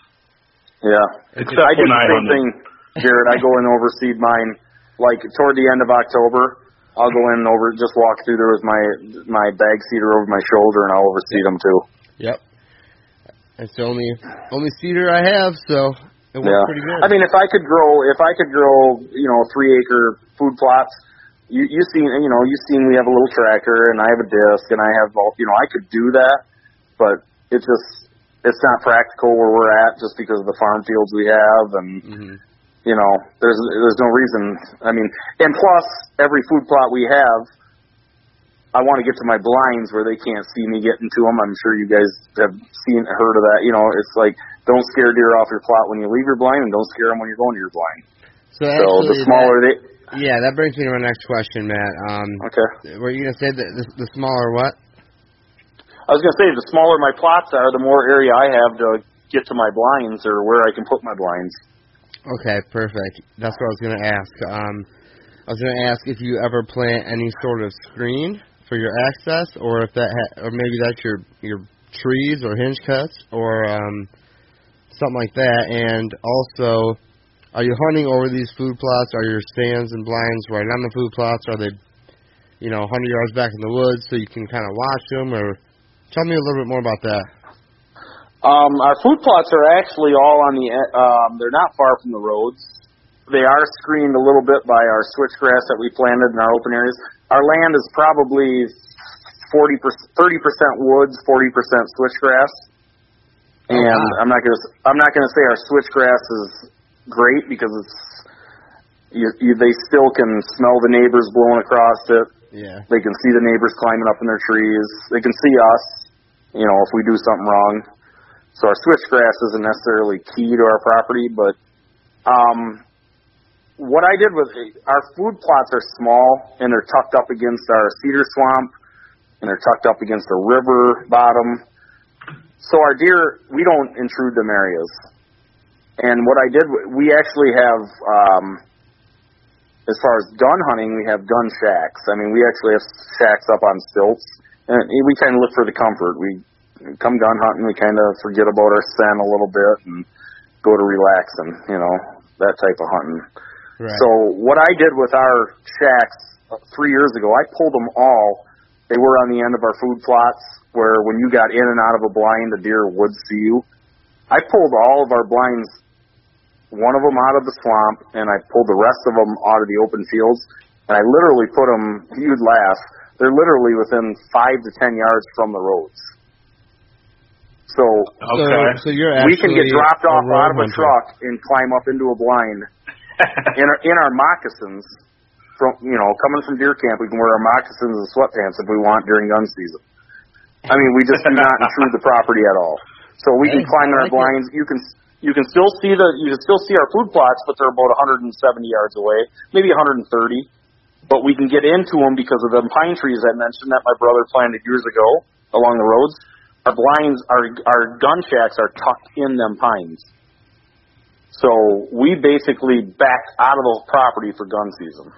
I do the same thing, Jared. I go in and overseed mine like toward the end of October. I'll go in and just walk through there with my bag seeder over my shoulder, and I'll overseed them too. Yep. It's the only seeder I have, so it works pretty good. I mean, if I could grow 3-acre food plots, you've seen we have a little tractor and I have a disc and I have I could do that, but it's not practical where we're at just because of the farm fields we have, and there's no reason. I mean, and plus every food plot we have, I want to get to my blinds where they can't see me getting to them. I'm sure you guys have heard of that. It's like, don't scare deer off your plot when you leave your blind, and don't scare them when you're going to your blind. So the smaller Yeah, that brings me to my next question, Matt. Okay. Were you going to say that the smaller what? I was going to say, the smaller my plots are, the more area I have to get to my blinds or where I can put my blinds. Okay, perfect. That's what I was going to ask. I was going to ask if you ever plant any sort of screen for your access, or if or maybe that's your trees or hinge cuts or something like that. And also, are you hunting over these food plots? Are your stands and blinds right on the food plots? Are they 100 yards back in the woods so you can kind of watch them? Or tell me a little bit more about that. Our food plots are actually all on the they're not far from the roads. They are screened a little bit by our switchgrass that we planted in our open areas. Our land is probably 30% woods, 40% switchgrass. And I'm not gonna say our switchgrass is great because they still can smell the neighbors blowing across it. Yeah. They can see the neighbors climbing up in their trees. They can see us, if we do something wrong. So our switchgrass isn't necessarily key to our property, but what I did was our food plots are small and they're tucked up against our cedar swamp and they're tucked up against a river bottom. So our deer, we don't intrude them areas. And what I did, we actually have as far as gun hunting, we have gun shacks. I mean, we actually have shacks up on stilts, and we kind of look for the comfort. We come gun hunting, we kind of forget about our scent a little bit and go to relaxing, that type of hunting. Right. So what I did with our shacks 3 years ago, I pulled them all. They were on the end of our food plots where when you got in and out of a blind, the deer would see you. I pulled all of our blinds, one of them out of the swamp, and I pulled the rest of them out of the open fields, and I literally put them, you'd laugh, they're literally within 5 to 10 yards from the roads. So, so you're we can get dropped off out of a hunter. truck and climb up into a blind in our moccasins. Coming from deer camp, we can wear our moccasins and sweatpants if we want during gun season. I mean, we just do not intrude the property at all. So we can climb in our blinds. You can still see our food plots, but they're about 170 yards away, maybe 130. But we can get into them because of the pine trees I mentioned that my brother planted years ago along the roads. Our blinds, our gun shacks are tucked in them pines. So we basically back out of the property for gun season.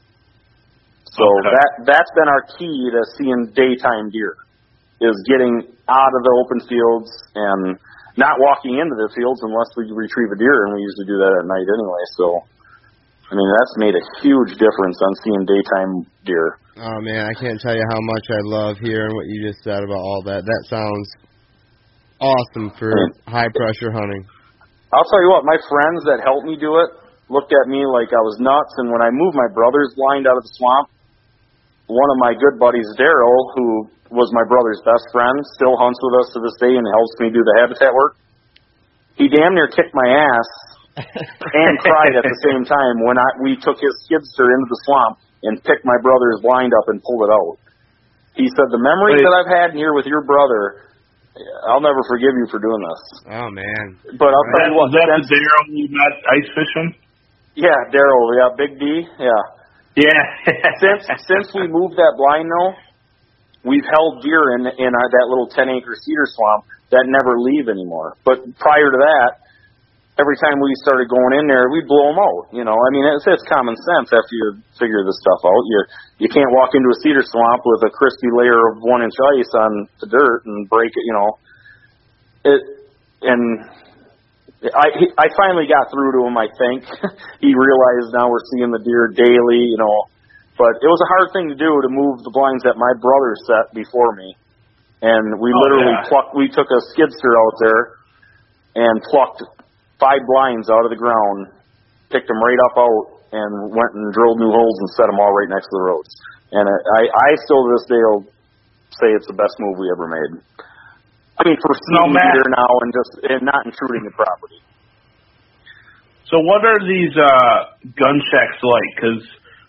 So that's been our key to seeing daytime deer, is getting out of the open fields and not walking into the fields unless we retrieve a deer, and we usually do that at night anyway. So, I mean, that's made a huge difference on seeing daytime deer. Oh, man, I can't tell you how much I love hearing what you just said about all that. That sounds awesome for high-pressure hunting. I'll tell you what, my friends that helped me do it looked at me like I was nuts, and when I moved my brother's blind out of the swamp, one of my good buddies, Daryl, who was my brother's best friend, still hunts with us to this day and helps me do the habitat work. He damn near kicked my ass and cried at the same time when we took his skidster into the swamp and picked my brother's blind up and pulled it out. He said, the memories that I've had here with your brother, I'll never forgive you for doing this. Oh, man. But I'll tell you what. Is that the Daryl you met ice fishing? Yeah, Daryl. Yeah, Big D. Yeah. Yeah. Since we moved that blind, though, we've held deer in that little 10-acre cedar swamp that never leave anymore. But prior to that, every time we started going in there, we'd blow them out. I mean, it's common sense after you figure this stuff out. You can't walk into a cedar swamp with a crispy layer of 1-inch ice on the dirt and break it. I finally got through to him, I think. He realized now we're seeing the deer daily, But it was a hard thing to do to move the blinds that my brother set before me. And we we took a skidster out there and plucked 5 blinds out of the ground, picked them right up out, and went and drilled new holes and set them all right next to the roads. And I still to this day will say it's the best move we ever made. I mean, for seeing deer now and not intruding the property. So what are these gun shacks like? Because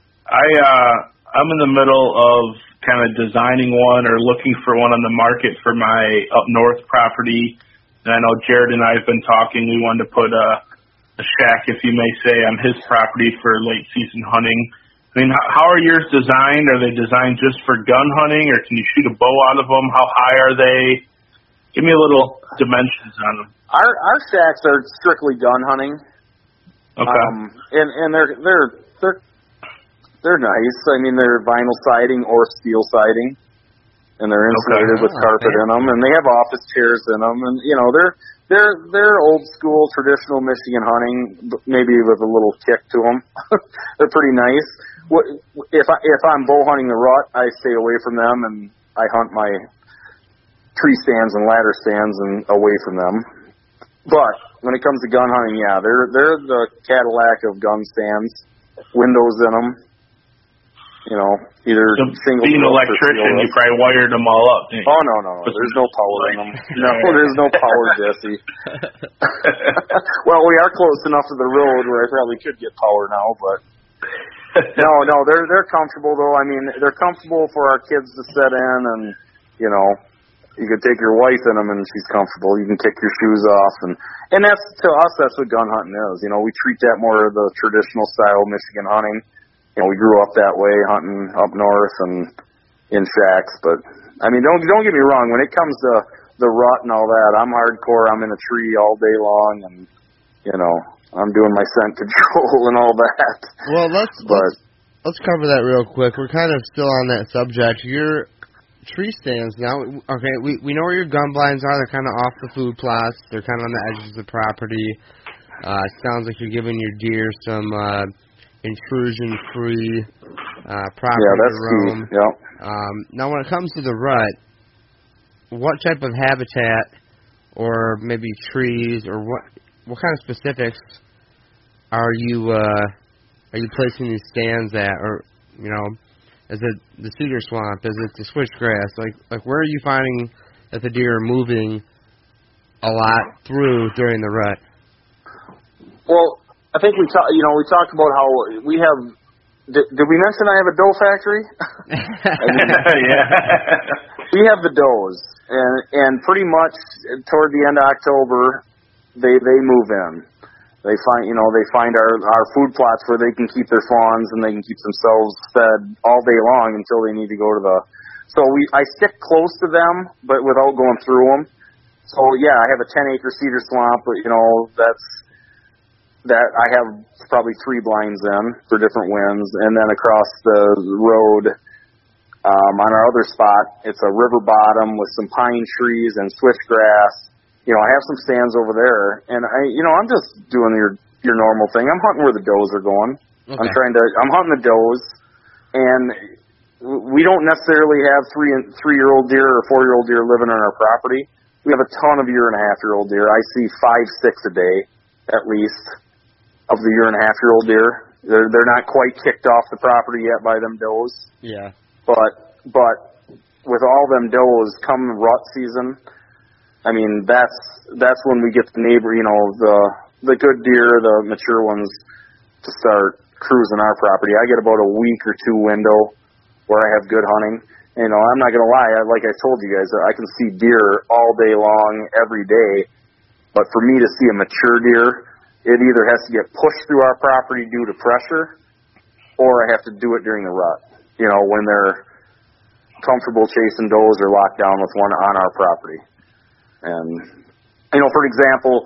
I'm in the middle of kind of designing one or looking for one on the market for my up north property. And I know Jared and I have been talking. We wanted to put a shack, if you may say, on his property for late season hunting. I mean, how are yours designed? Are they designed just for gun hunting, or can you shoot a bow out of them? How high are they? Give me a little dimensions on them. Our shacks are strictly gun hunting. Okay. And they're nice. I mean, they're vinyl siding or steel siding, and they're insulated with carpet in them, and they have office chairs in them, and they're old school traditional Michigan hunting, maybe with a little kick to them. They're pretty nice. If I'm bow hunting the rut, I stay away from them, and I hunt my tree stands and ladder stands and away from them. But when it comes to gun hunting, yeah, they're the Cadillac of gun stands, windows in them. Either single. Being an electrician, you probably wired them all up. Oh no, there's no power in them. No, there's no power, Jesse. Well, we are close enough to the road where I probably could get power now, but no, they're comfortable though. I mean, they're comfortable for our kids to sit in, and you could take your wife in them and she's comfortable. You can kick your shoes off, and that's, to us, that's what gun hunting is. We treat that more of the traditional style Michigan hunting. We grew up that way, hunting up north and in shacks. But I mean, don't get me wrong. When it comes to the rut and all that, I'm hardcore. I'm in a tree all day long, and I'm doing my scent control and all that. Well, let's cover that real quick. We're kind of still on that subject. Your tree stands now. Okay, we know where your gun blinds are. They're kind of off the food plots. They're kind of on the edges of the property. It sounds like you're giving your deer some intrusion-free property to roam. Key. Yep. Now, when it comes to the rut, what type of habitat, or maybe trees, or what kind of specifics are you placing these stands at, or is it the cedar swamp? Is it the switchgrass? Like where are you finding that the deer are moving a lot through during the rut? Well, I think we talked about how we have. Did we mention I have a doe factory? Yeah. We have the does, and pretty much toward the end of October, they move in. They find our food plots where they can keep their fawns and they can keep themselves fed all day long until they need to go to the. So I stick close to them, but without going through them. So yeah, I have a 10-acre cedar swamp, but that I have probably 3 blinds in for different winds, and then across the road on our other spot, it's a river bottom with some pine trees and switchgrass. I have some stands over there, and I'm just doing your normal thing. I'm hunting where the does are going. Okay. I'm hunting the does, and we don't necessarily have 3-year-old deer or 4-year-old deer living on our property. We have a ton of 1.5-year-old deer. I see 5-6 a day, at least, of the 1.5-year-old deer. They're not quite kicked off the property yet by them does. Yeah. But with all them does come rut season, I mean that's when we get the neighbor, the good deer, the mature ones, to start cruising our property. I get about a week or 2 window where I have good hunting. I'm not gonna lie, like I told you guys, I can see deer all day long, every day. But for me to see a mature deer, it either has to get pushed through our property due to pressure, or I have to do it during the rut. When they're comfortable chasing does or locked down with one on our property. And, for example,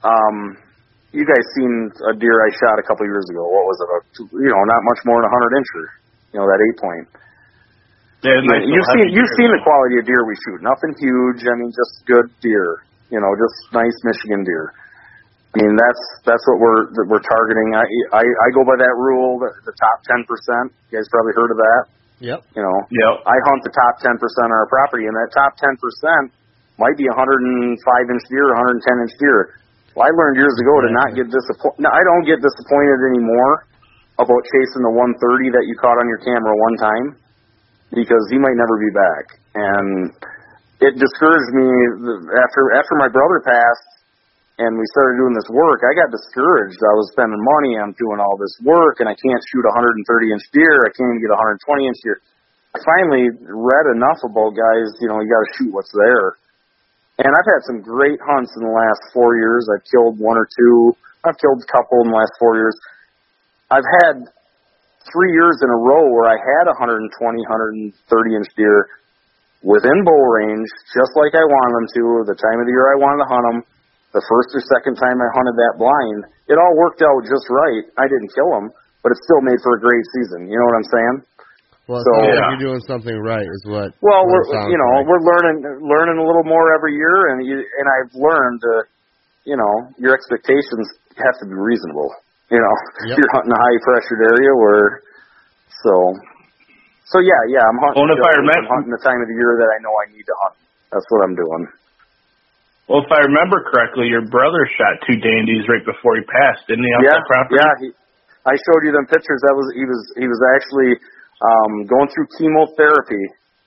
you guys seen a deer I shot a couple years ago. What was it? Not much more than a 100-incher. That 8-point. Yeah, nice. You've seen the quality of deer we shoot. Nothing huge. I mean, just good deer. Just nice Michigan deer. I mean, that's what we're targeting. I go by that rule, the top 10%. You guys probably heard of that. Yep. Yep. I hunt the top 10% on our property, and that top 10% might be 105-inch deer, 110-inch deer. Well, I learned years ago to not get disappointed. No, I don't get disappointed anymore about chasing the 130 that you caught on your camera one time, because he might never be back. And it discouraged me after my brother passed and we started doing this work. I got discouraged. I was spending money on doing all this work, and I can't shoot a 130-inch deer. I can't even get a 120-inch deer. I finally read enough about guys, you got to shoot what's there. And I've had some great hunts in the last 4 years. I've killed 1 or 2. I've killed a couple in the last 4 years. I've had 3 years in a row where I had 120, 130-inch deer within bow range, just like I wanted them to, the time of the year I wanted to hunt them. The first or second time I hunted that blind, it all worked out just right. I didn't kill them, but it still made for a great season. You know what I'm saying? Well, so you're doing something right, is what. Well, we're learning a little more every year, and I've learned, your expectations have to be reasonable. Yep. If you're hunting a high pressured area so yeah, I'm hunting. Well, I'm hunting the time of the year that I know I need to hunt. That's what I'm doing. Well, if I remember correctly, your brother shot 2 dandies right before he passed, didn't he? Off that property? Yeah. I showed you them pictures. He was actually going through chemotherapy,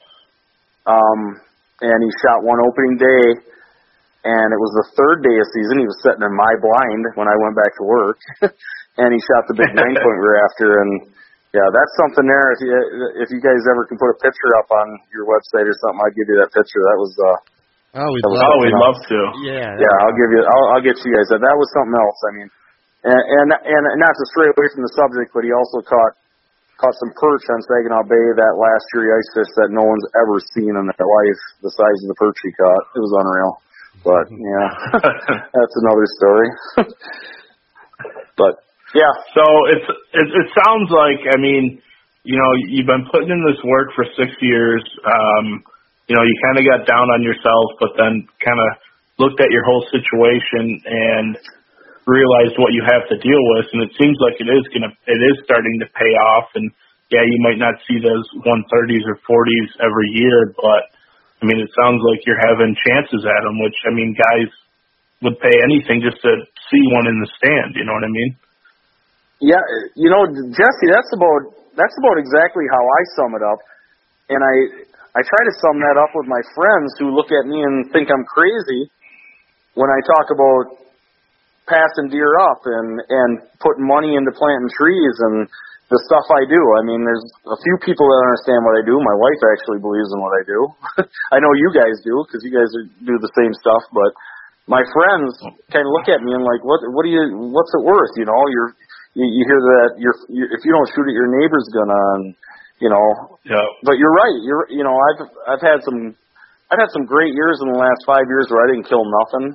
and he shot one opening day, and it was the 3rd day of season. He was sitting in my blind when I went back to work, and he shot the big 9-point we're after. And yeah, that's something there. If you guys ever can put a picture up on your website or something, I'll give you that picture. That was. We'd love to. Yeah, I'll get you guys that. That was something else. I mean, and not to stray away from the subject, but he also caught some perch on Saginaw Bay that last year he ice fished that no one's ever seen in their life. The size of the perch he caught, it was unreal. But yeah, that's another story. But yeah. So it sounds like, I mean, you know, you've been putting in this work for 6 years. You know, you kind of got down on yourself, but then kind of looked at your whole situation and realized what you have to deal with. And it seems like it is starting to pay off. And yeah, you might not see those 130s or 40s every year, but I mean, it sounds like you're having chances at them, which, I mean, guys would pay anything just to see one in the stand. You know what I mean? Yeah, you know, Jesse, that's about exactly how I sum it up. And I try to sum that up with my friends who look at me and think I'm crazy when I talk about passing deer up and putting money into planting trees and the stuff I do. I mean, there's a few people that understand what I do. My wife actually believes in what I do. I know you guys do because you guys do the same stuff, but my friends kind of look at me and like, what's it worth? You know, you hear that if you don't shoot at your neighbor's gonna, and, you know. Yeah. But you're right. You know, I've had some great years in the last 5 years where I didn't kill nothing,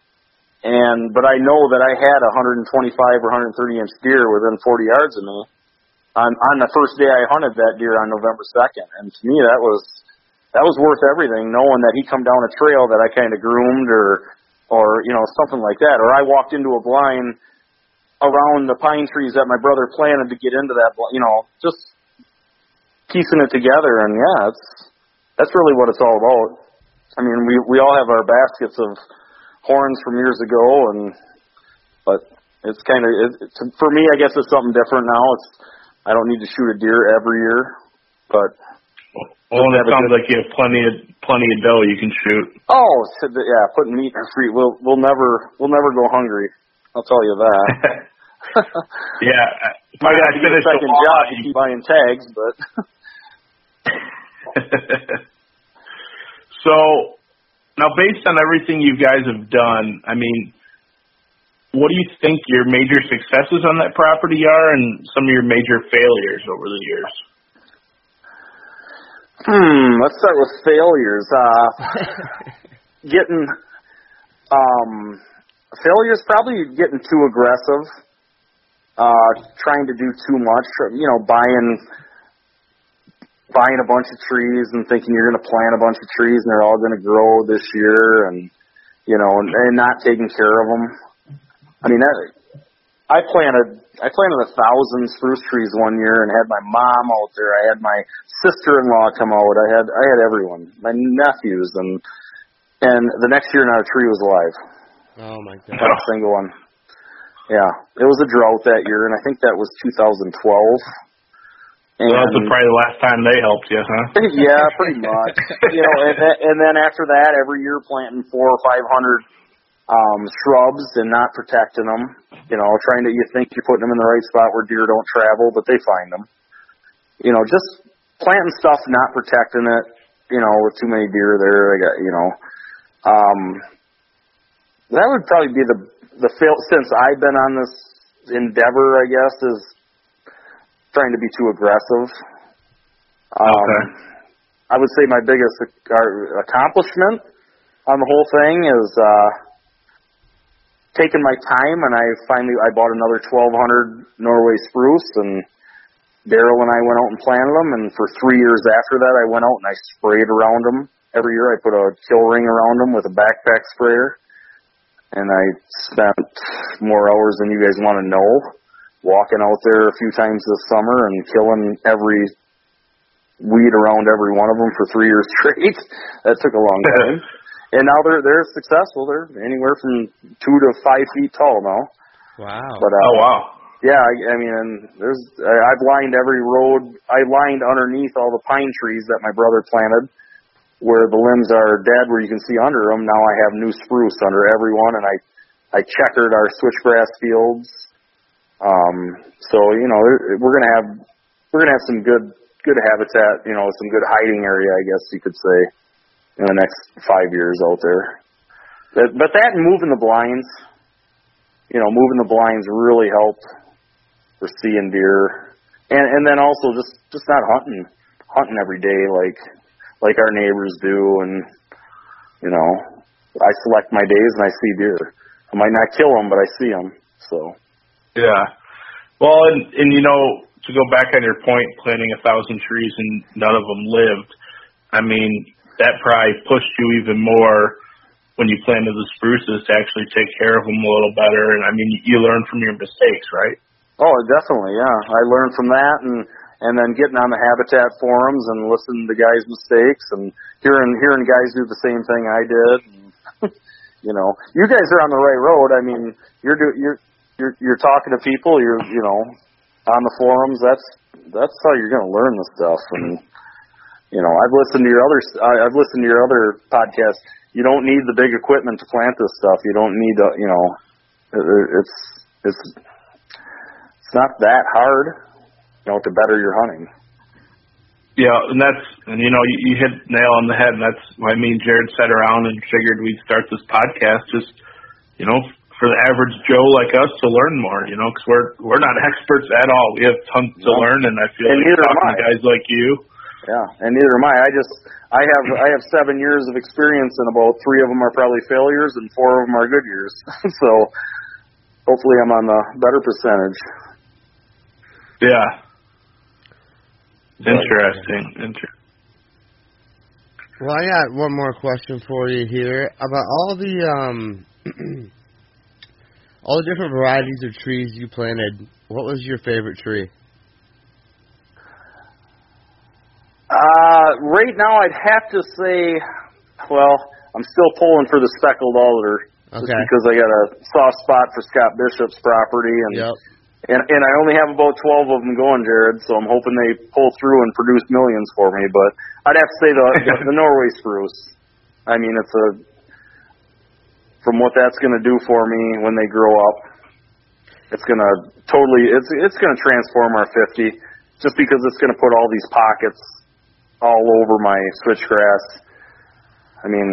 but I know that I had 125 or 130 inch deer within 40 yards of me on the first day I hunted that deer on November 2nd, and to me that was worth everything, knowing that he come down a trail that I kind of groomed or you know, something like that, or I walked into a blind around the pine trees that my brother planted to get into that, you know, just piecing it together. And yeah, that's really what it's all about. I mean, we all have our baskets of horns from years ago, but it's kind of, for me, I guess it's something different now. I don't need to shoot a deer every year, but. Well, and it sounds like you have plenty of doe you can shoot. Oh, yeah, putting meat in free. We'll never go hungry. I'll tell you that. Yeah, if I got to get a second job, you keep buying tags, but. So, now based on everything you guys have done, I mean, what do you think your major successes on that property are, and some of your major failures over the years? Let's start with failures. Failures probably getting too aggressive. Trying to do too much, you know, buying a bunch of trees and thinking you're going to plant a bunch of trees and they're all going to grow this year, and you know, and not taking care of them. I mean, I planted 1,000 spruce trees one year and had my mom out there. I had my sister-in-law come out. I had everyone, my nephews, and the next year not a tree was alive. Oh my God! Not a single one. Yeah, it was a drought that year, and I think that was 2012. And well, that's probably the last time they helped you, huh? Yeah, pretty much. You know, and then after that, every year planting 400 or 500 shrubs and not protecting them. You know, you think you're putting them in the right spot where deer don't travel, but they find them. You know, just planting stuff, not protecting it. You know, with too many deer there, that would probably be the fail since I've been on this endeavor, I guess, is trying to be too aggressive. Okay. I would say my biggest accomplishment on the whole thing is taking my time, and I bought another 1,200 Norway spruce, and Daryl and I went out and planted them, and for 3 years after that, I went out and I sprayed around them. Every year I put a kill ring around them with a backpack sprayer. And I spent more hours than you guys want to know, walking out there a few times this summer and killing every weed around every one of them for 3 years straight. That took a long time. And now they're successful. They're anywhere from 2 to 5 feet tall now. Wow. But, oh, wow. Yeah, I mean, I've lined every road. I lined underneath all the pine trees that my brother planted, where the limbs are dead, where you can see under them. Now I have new spruce under every one, and I checkered our switchgrass fields. So you know, we're gonna have some good habitat. You know, some good hiding area, I guess you could say, in the next 5 years out there. But that and moving the blinds, you know, really helped for seeing deer, and then also just not hunting every day like our neighbors do, and you know, I select my days and I see deer. I might not kill them, but I see them. So Yeah. Well, and you know, to go back on your point, planting 1,000 trees and none of them lived, I mean, that probably pushed you even more when you planted the spruces to actually take care of them a little better. And I mean, you learn from your mistakes, right? Oh, definitely, yeah. I learned from that, and then getting on the habitat forums and listening to guys' mistakes and hearing guys do the same thing I did. You know, you guys are on the right road. I mean, you're talking to people. You're on the forums. That's how you're going to learn this stuff. And you know, I've listened to your other podcasts. You don't need the big equipment to plant this stuff. You don't need it's not that hard, to better your hunting. Yeah, and you hit nail on the head, and that's why me and Jared sat around and figured we'd start this podcast just, for the average Joe like us to learn more, because we're not experts at all. We have tons to learn, and I feel like talking to guys like you. Yeah, and neither am I. I have 7 years of experience, and about 3 of them are probably failures, and 4 of them are good years. So hopefully I'm on the better percentage. Yeah. Interesting. Well, I got one more question for you here about all the all the different varieties of trees you planted. What was your favorite tree? Right now I'd have to say, I'm still pulling for the speckled alder, just because I got a soft spot for Scott Bishop's property, and I only have about 12 of them going, Jared. So I'm hoping they pull through and produce millions for me. But I'd have to say the Norway spruce. I mean, from what that's going to do for me when they grow up, it's going to it's going to transform our 50, just because it's going to put all these pockets all over my switchgrass. I mean,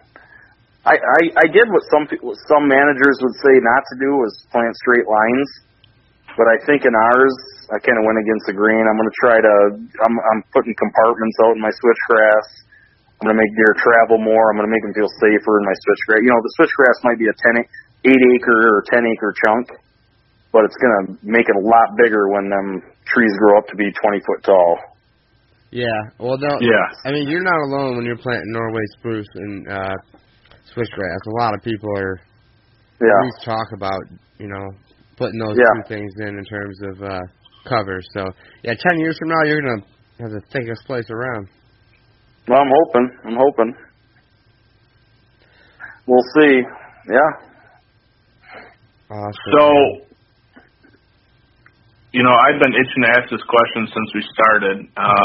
I did what some managers would say not to do, was plant straight lines. But I think in ours, I kind of went against the grain. I'm going to I'm putting compartments out in my switchgrass. I'm going to make deer travel more. I'm going to make them feel safer in my switchgrass. The switchgrass might be a 8-acre or 10-acre chunk, but it's going to make it a lot bigger when them trees grow up to be 20 foot tall. Yeah, well, I mean, you're not alone when you're planting Norway spruce and switchgrass. A lot of people are at least talk about, putting those two things in terms of cover. So, 10 years from now, you're going to have the thickest place around. Well, I'm hoping. We'll see. Yeah. Awesome. So, I've been itching to ask this question since we started.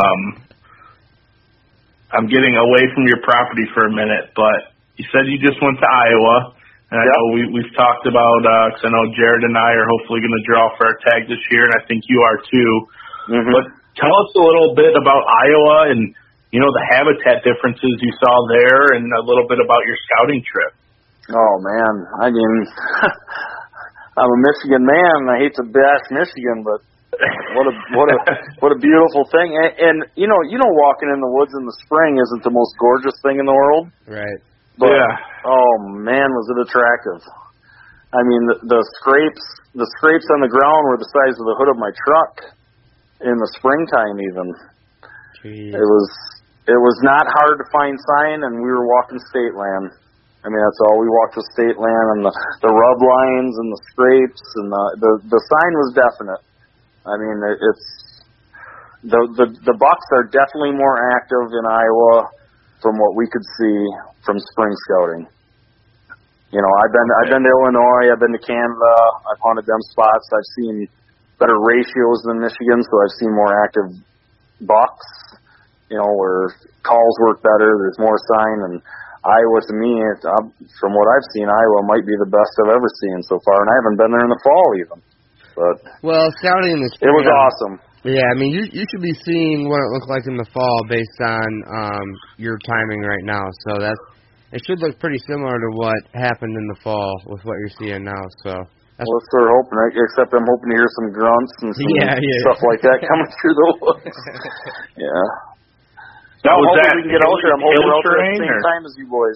I'm getting away from your property for a minute, but you said you just went to Iowa. And I know we've talked about, because I know Jared and I are hopefully going to draw for our tag this year, and I think you are too. Mm-hmm. But tell us a little bit about Iowa and, the habitat differences you saw there, and a little bit about your scouting trip. Oh, man. I mean, I'm a Michigan man, and I hate to bash Michigan, but what a beautiful thing. And walking in the woods in the spring isn't the most gorgeous thing in the world. Right. But, oh man, was it attractive. I mean, the scrapes on the ground were the size of the hood of my truck in the springtime even. Jeez. It was not hard to find sign, and we were walking state land. I mean, that's all. We walked with state land, and the rub lines and the scrapes, and the sign was definite. I mean, it's the bucks are definitely more active in Iowa from what we could see from spring scouting. I've been to Illinois, I've been to Canada, I've hunted them spots. I've seen better ratios than Michigan, so I've seen more active bucks, where calls work better, there's more sign, and Iowa, to me, from what I've seen, Iowa might be the best I've ever seen so far, and I haven't been there in the fall even. But scouting in the spring, it was awesome. Yeah, I mean, you should be seeing what it looked like in the fall based on your timing right now. So it should look pretty similar to what happened in the fall with what you're seeing now. So let's start hoping. Except I'm hoping to hear some grunts and some stuff like that coming through the woods. Yeah. Now, I'm hoping we can get out there. I'm hoping we're out there at the same time as you boys.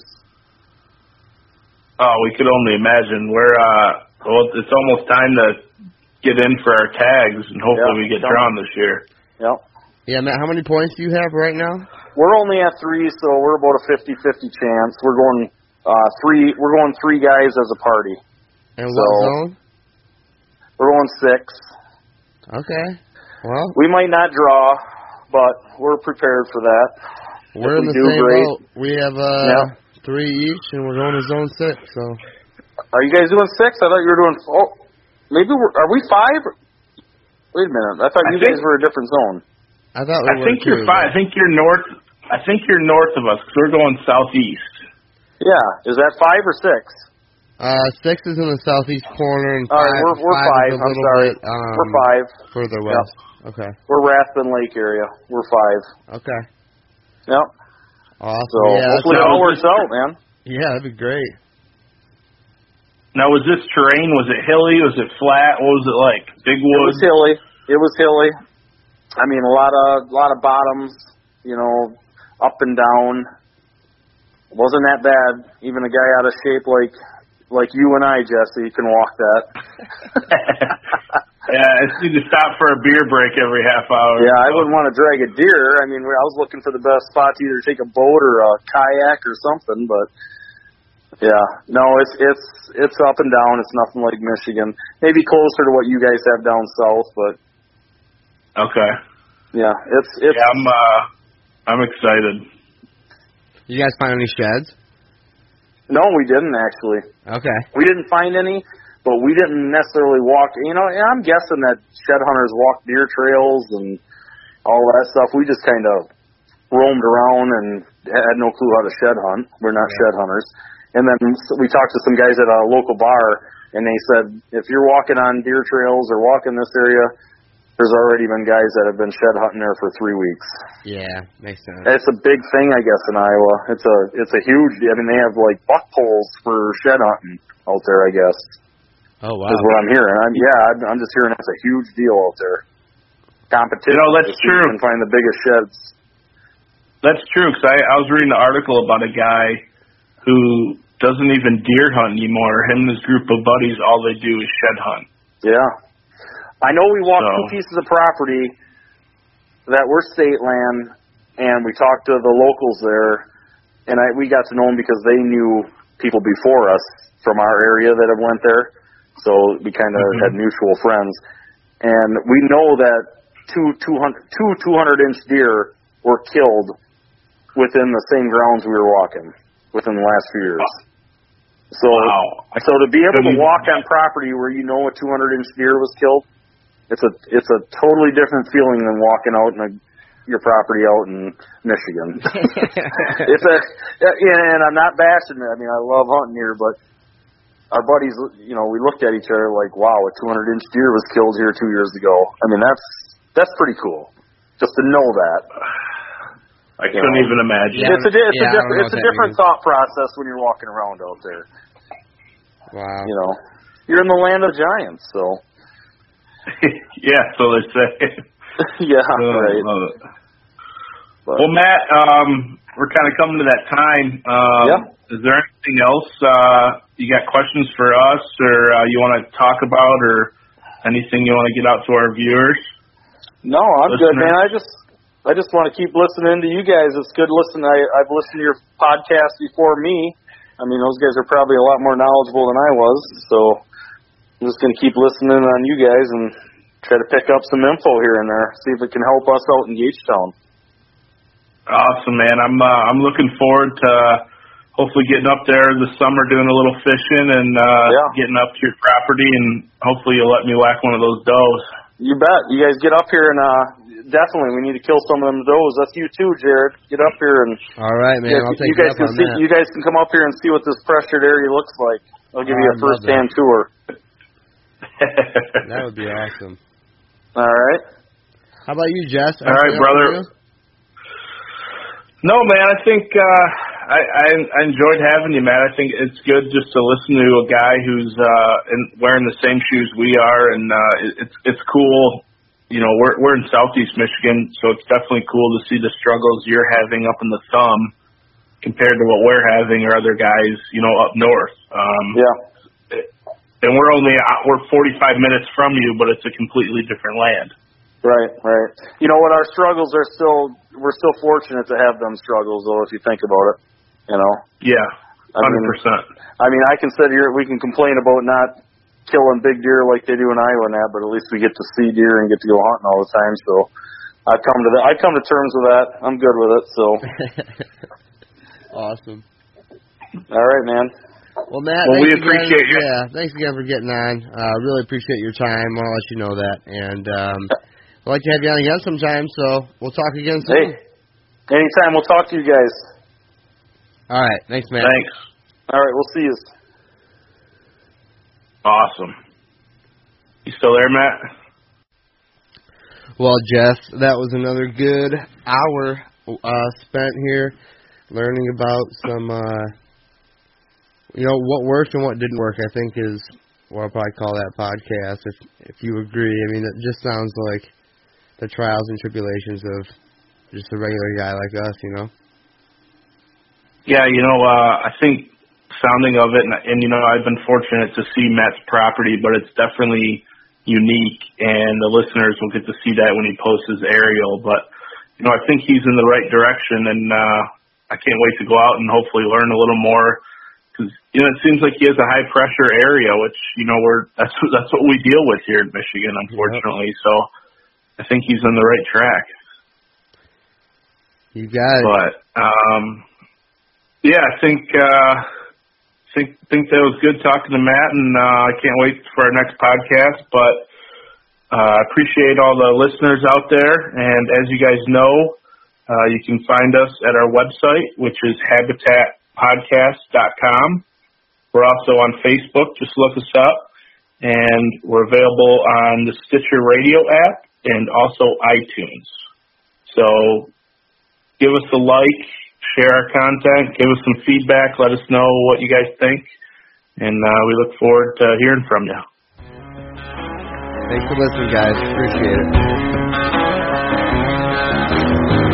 Oh, we could only imagine. It's almost time to get in for our tags, and hopefully we get drawn this year. Yep. Yeah, Matt, how many points do you have right now? We're only at 3, so we're about a 50-50 chance. We're going 3. We're going 3 guys as a party. And what zone? We're going 6. Okay. Well, we might not draw, but we're prepared for that. We're in the same boat. We have 3 each, and we're going to zone 6. So. Are you guys doing 6? I thought you were doing. Oh, maybe are we 5? Wait a minute. I thought you guys were a different zone. I thought I think you're 5. I think you're north. I think you're north of us because we're going southeast. Yeah. Is that 5 or 6? 6 is in the southeast corner, and 5, we're 5. I'm sorry. Bit, we're 5. Further west. Yep. Okay. We're Rathbun Lake area. We're 5. Okay. Yep. Awesome. So hopefully it all works out, man. Yeah, that'd be great. Now, was this terrain? Was it hilly? Was it flat? What was it like? Big woods? It was hilly. I mean, a lot of bottoms. You know, up and down. Wasn't that bad. Even a guy out of shape like you and I, Jesse, can walk that. Yeah, I just need to stop for a beer break every half hour. Yeah, I wouldn't want to drag a deer. I mean, I was looking for the best spot to either take a boat or a kayak or something, but yeah, no, it's up and down. It's nothing like Michigan. Maybe closer to what you guys have down south, but okay. Yeah, it's. Yeah, I'm excited. You guys find any sheds? No, we didn't actually. Okay. We didn't find any. But we didn't necessarily walk, and I'm guessing that shed hunters walk deer trails and all that stuff. We just kind of roamed around and had no clue how to shed hunt. We're not shed hunters. And then we talked to some guys at a local bar, and they said, if you're walking on deer trails or walking this area, there's already been guys that have been shed hunting there for 3 weeks. Yeah, makes sense. It's a big thing, I guess, in Iowa. It's a huge, I mean, they have like buck poles for shed hunting out there, I guess. Oh, wow. Is what I'm hearing. I'm just hearing it's a huge deal out there. Competition. That's true. You can find the biggest sheds. That's true, because I was reading an article about a guy who doesn't even deer hunt anymore. Him and his group of buddies, all they do is shed hunt. Yeah. I know we walked 2 pieces of property that were state land, and we talked to the locals there, and we got to know them because they knew people before us from our area that have went there. So we kind of had mutual friends. And we know that two 200-inch deer were killed within the same grounds we were walking within the last few years. So, so to be able to walk on property where you know a 200-inch deer was killed, it's a totally different feeling than walking out in your property out in Michigan. And I'm not bashing it. I mean, I love hunting here, but our buddies, we looked at each other like, wow, a 200-inch deer was killed here 2 years ago. I mean, that's pretty cool, just to know that. I couldn't even imagine. Yeah, it's a different thought process when you're walking around out there. Wow. You're in the land of giants, so. Yeah, so they say. Yeah, right. Love it. Well, Matt, we're kind of coming to that time. Is there anything else you got questions for us, or you want to talk about, or anything you want to get out to our viewers? No, I'm good, man. I just want to keep listening to you guys. It's good listening. I've listened to your podcast before me. I mean, those guys are probably a lot more knowledgeable than I was, so I'm just going to keep listening on you guys and try to pick up some info here and there, see if it can help us out in Gagetown. Awesome, man. I'm looking forward to hopefully getting up there this summer, doing a little fishing, and getting up to your property, and hopefully you'll let me whack one of those does. You bet. You guys get up here, and definitely we need to kill some of them does. That's you too, Jared. Get up here and. All right, man. I'll take you guys can see. That. You guys can come up here and see what this pressured area looks like. I'll give you a first-hand tour. That would be awesome. All right. How about you, Jess? All right, brother. No, man, I think I enjoyed having you, Matt. I think it's good just to listen to a guy who's wearing the same shoes we are, and it's cool. We're in Southeast Michigan, so it's definitely cool to see the struggles you're having up in the thumb compared to what we're having or other guys, up north. and we're 45 minutes from you, but it's a completely different land. Right. You know what? Our struggles are we're still fortunate to have them struggles, though, if you think about it. You know. Yeah, 100%. I mean, I can sit here. We can complain about not killing big deer like they do in Iowa now, but at least we get to see deer and get to go hunting all the time. So I come to terms with that. I'm good with it. So. Awesome. All right, man. Well, Matt, we appreciate you. Yeah, thanks again for getting on. Really appreciate your time. I'll let you know that. And I'd like to have you on again sometime, so we'll talk again soon. Hey, anytime. We'll talk to you guys. All right. Thanks, Matt. Thanks. All right, we'll see you. Awesome. You still there, Matt? Well, Jeff, that was another good hour spent here learning about some, what worked and what didn't work, I think is what I'll probably call that podcast, if you agree. I mean, it just sounds like the trials and tribulations of just a regular guy like us, you know? Yeah, I think sounding of it, and I've been fortunate to see Matt's property, but it's definitely unique, and the listeners will get to see that when he posts his aerial. But, I think he's in the right direction, and I can't wait to go out and hopefully learn a little more, because, it seems like he has a high-pressure area, which, that's what we deal with here in Michigan, unfortunately. Yep. So I think he's on the right track. You got it. But, yeah, I think that was good talking to Matt, and I can't wait for our next podcast. But I appreciate all the listeners out there, and as you guys know, you can find us at our website, which is habitatpodcast.com. We're also on Facebook. Just look us up, and we're available on the Stitcher Radio app and also iTunes. So give us a like. Share our content, give us some feedback, let us know what you guys think, and we look forward to hearing from you. Thanks for listening, guys. Appreciate it.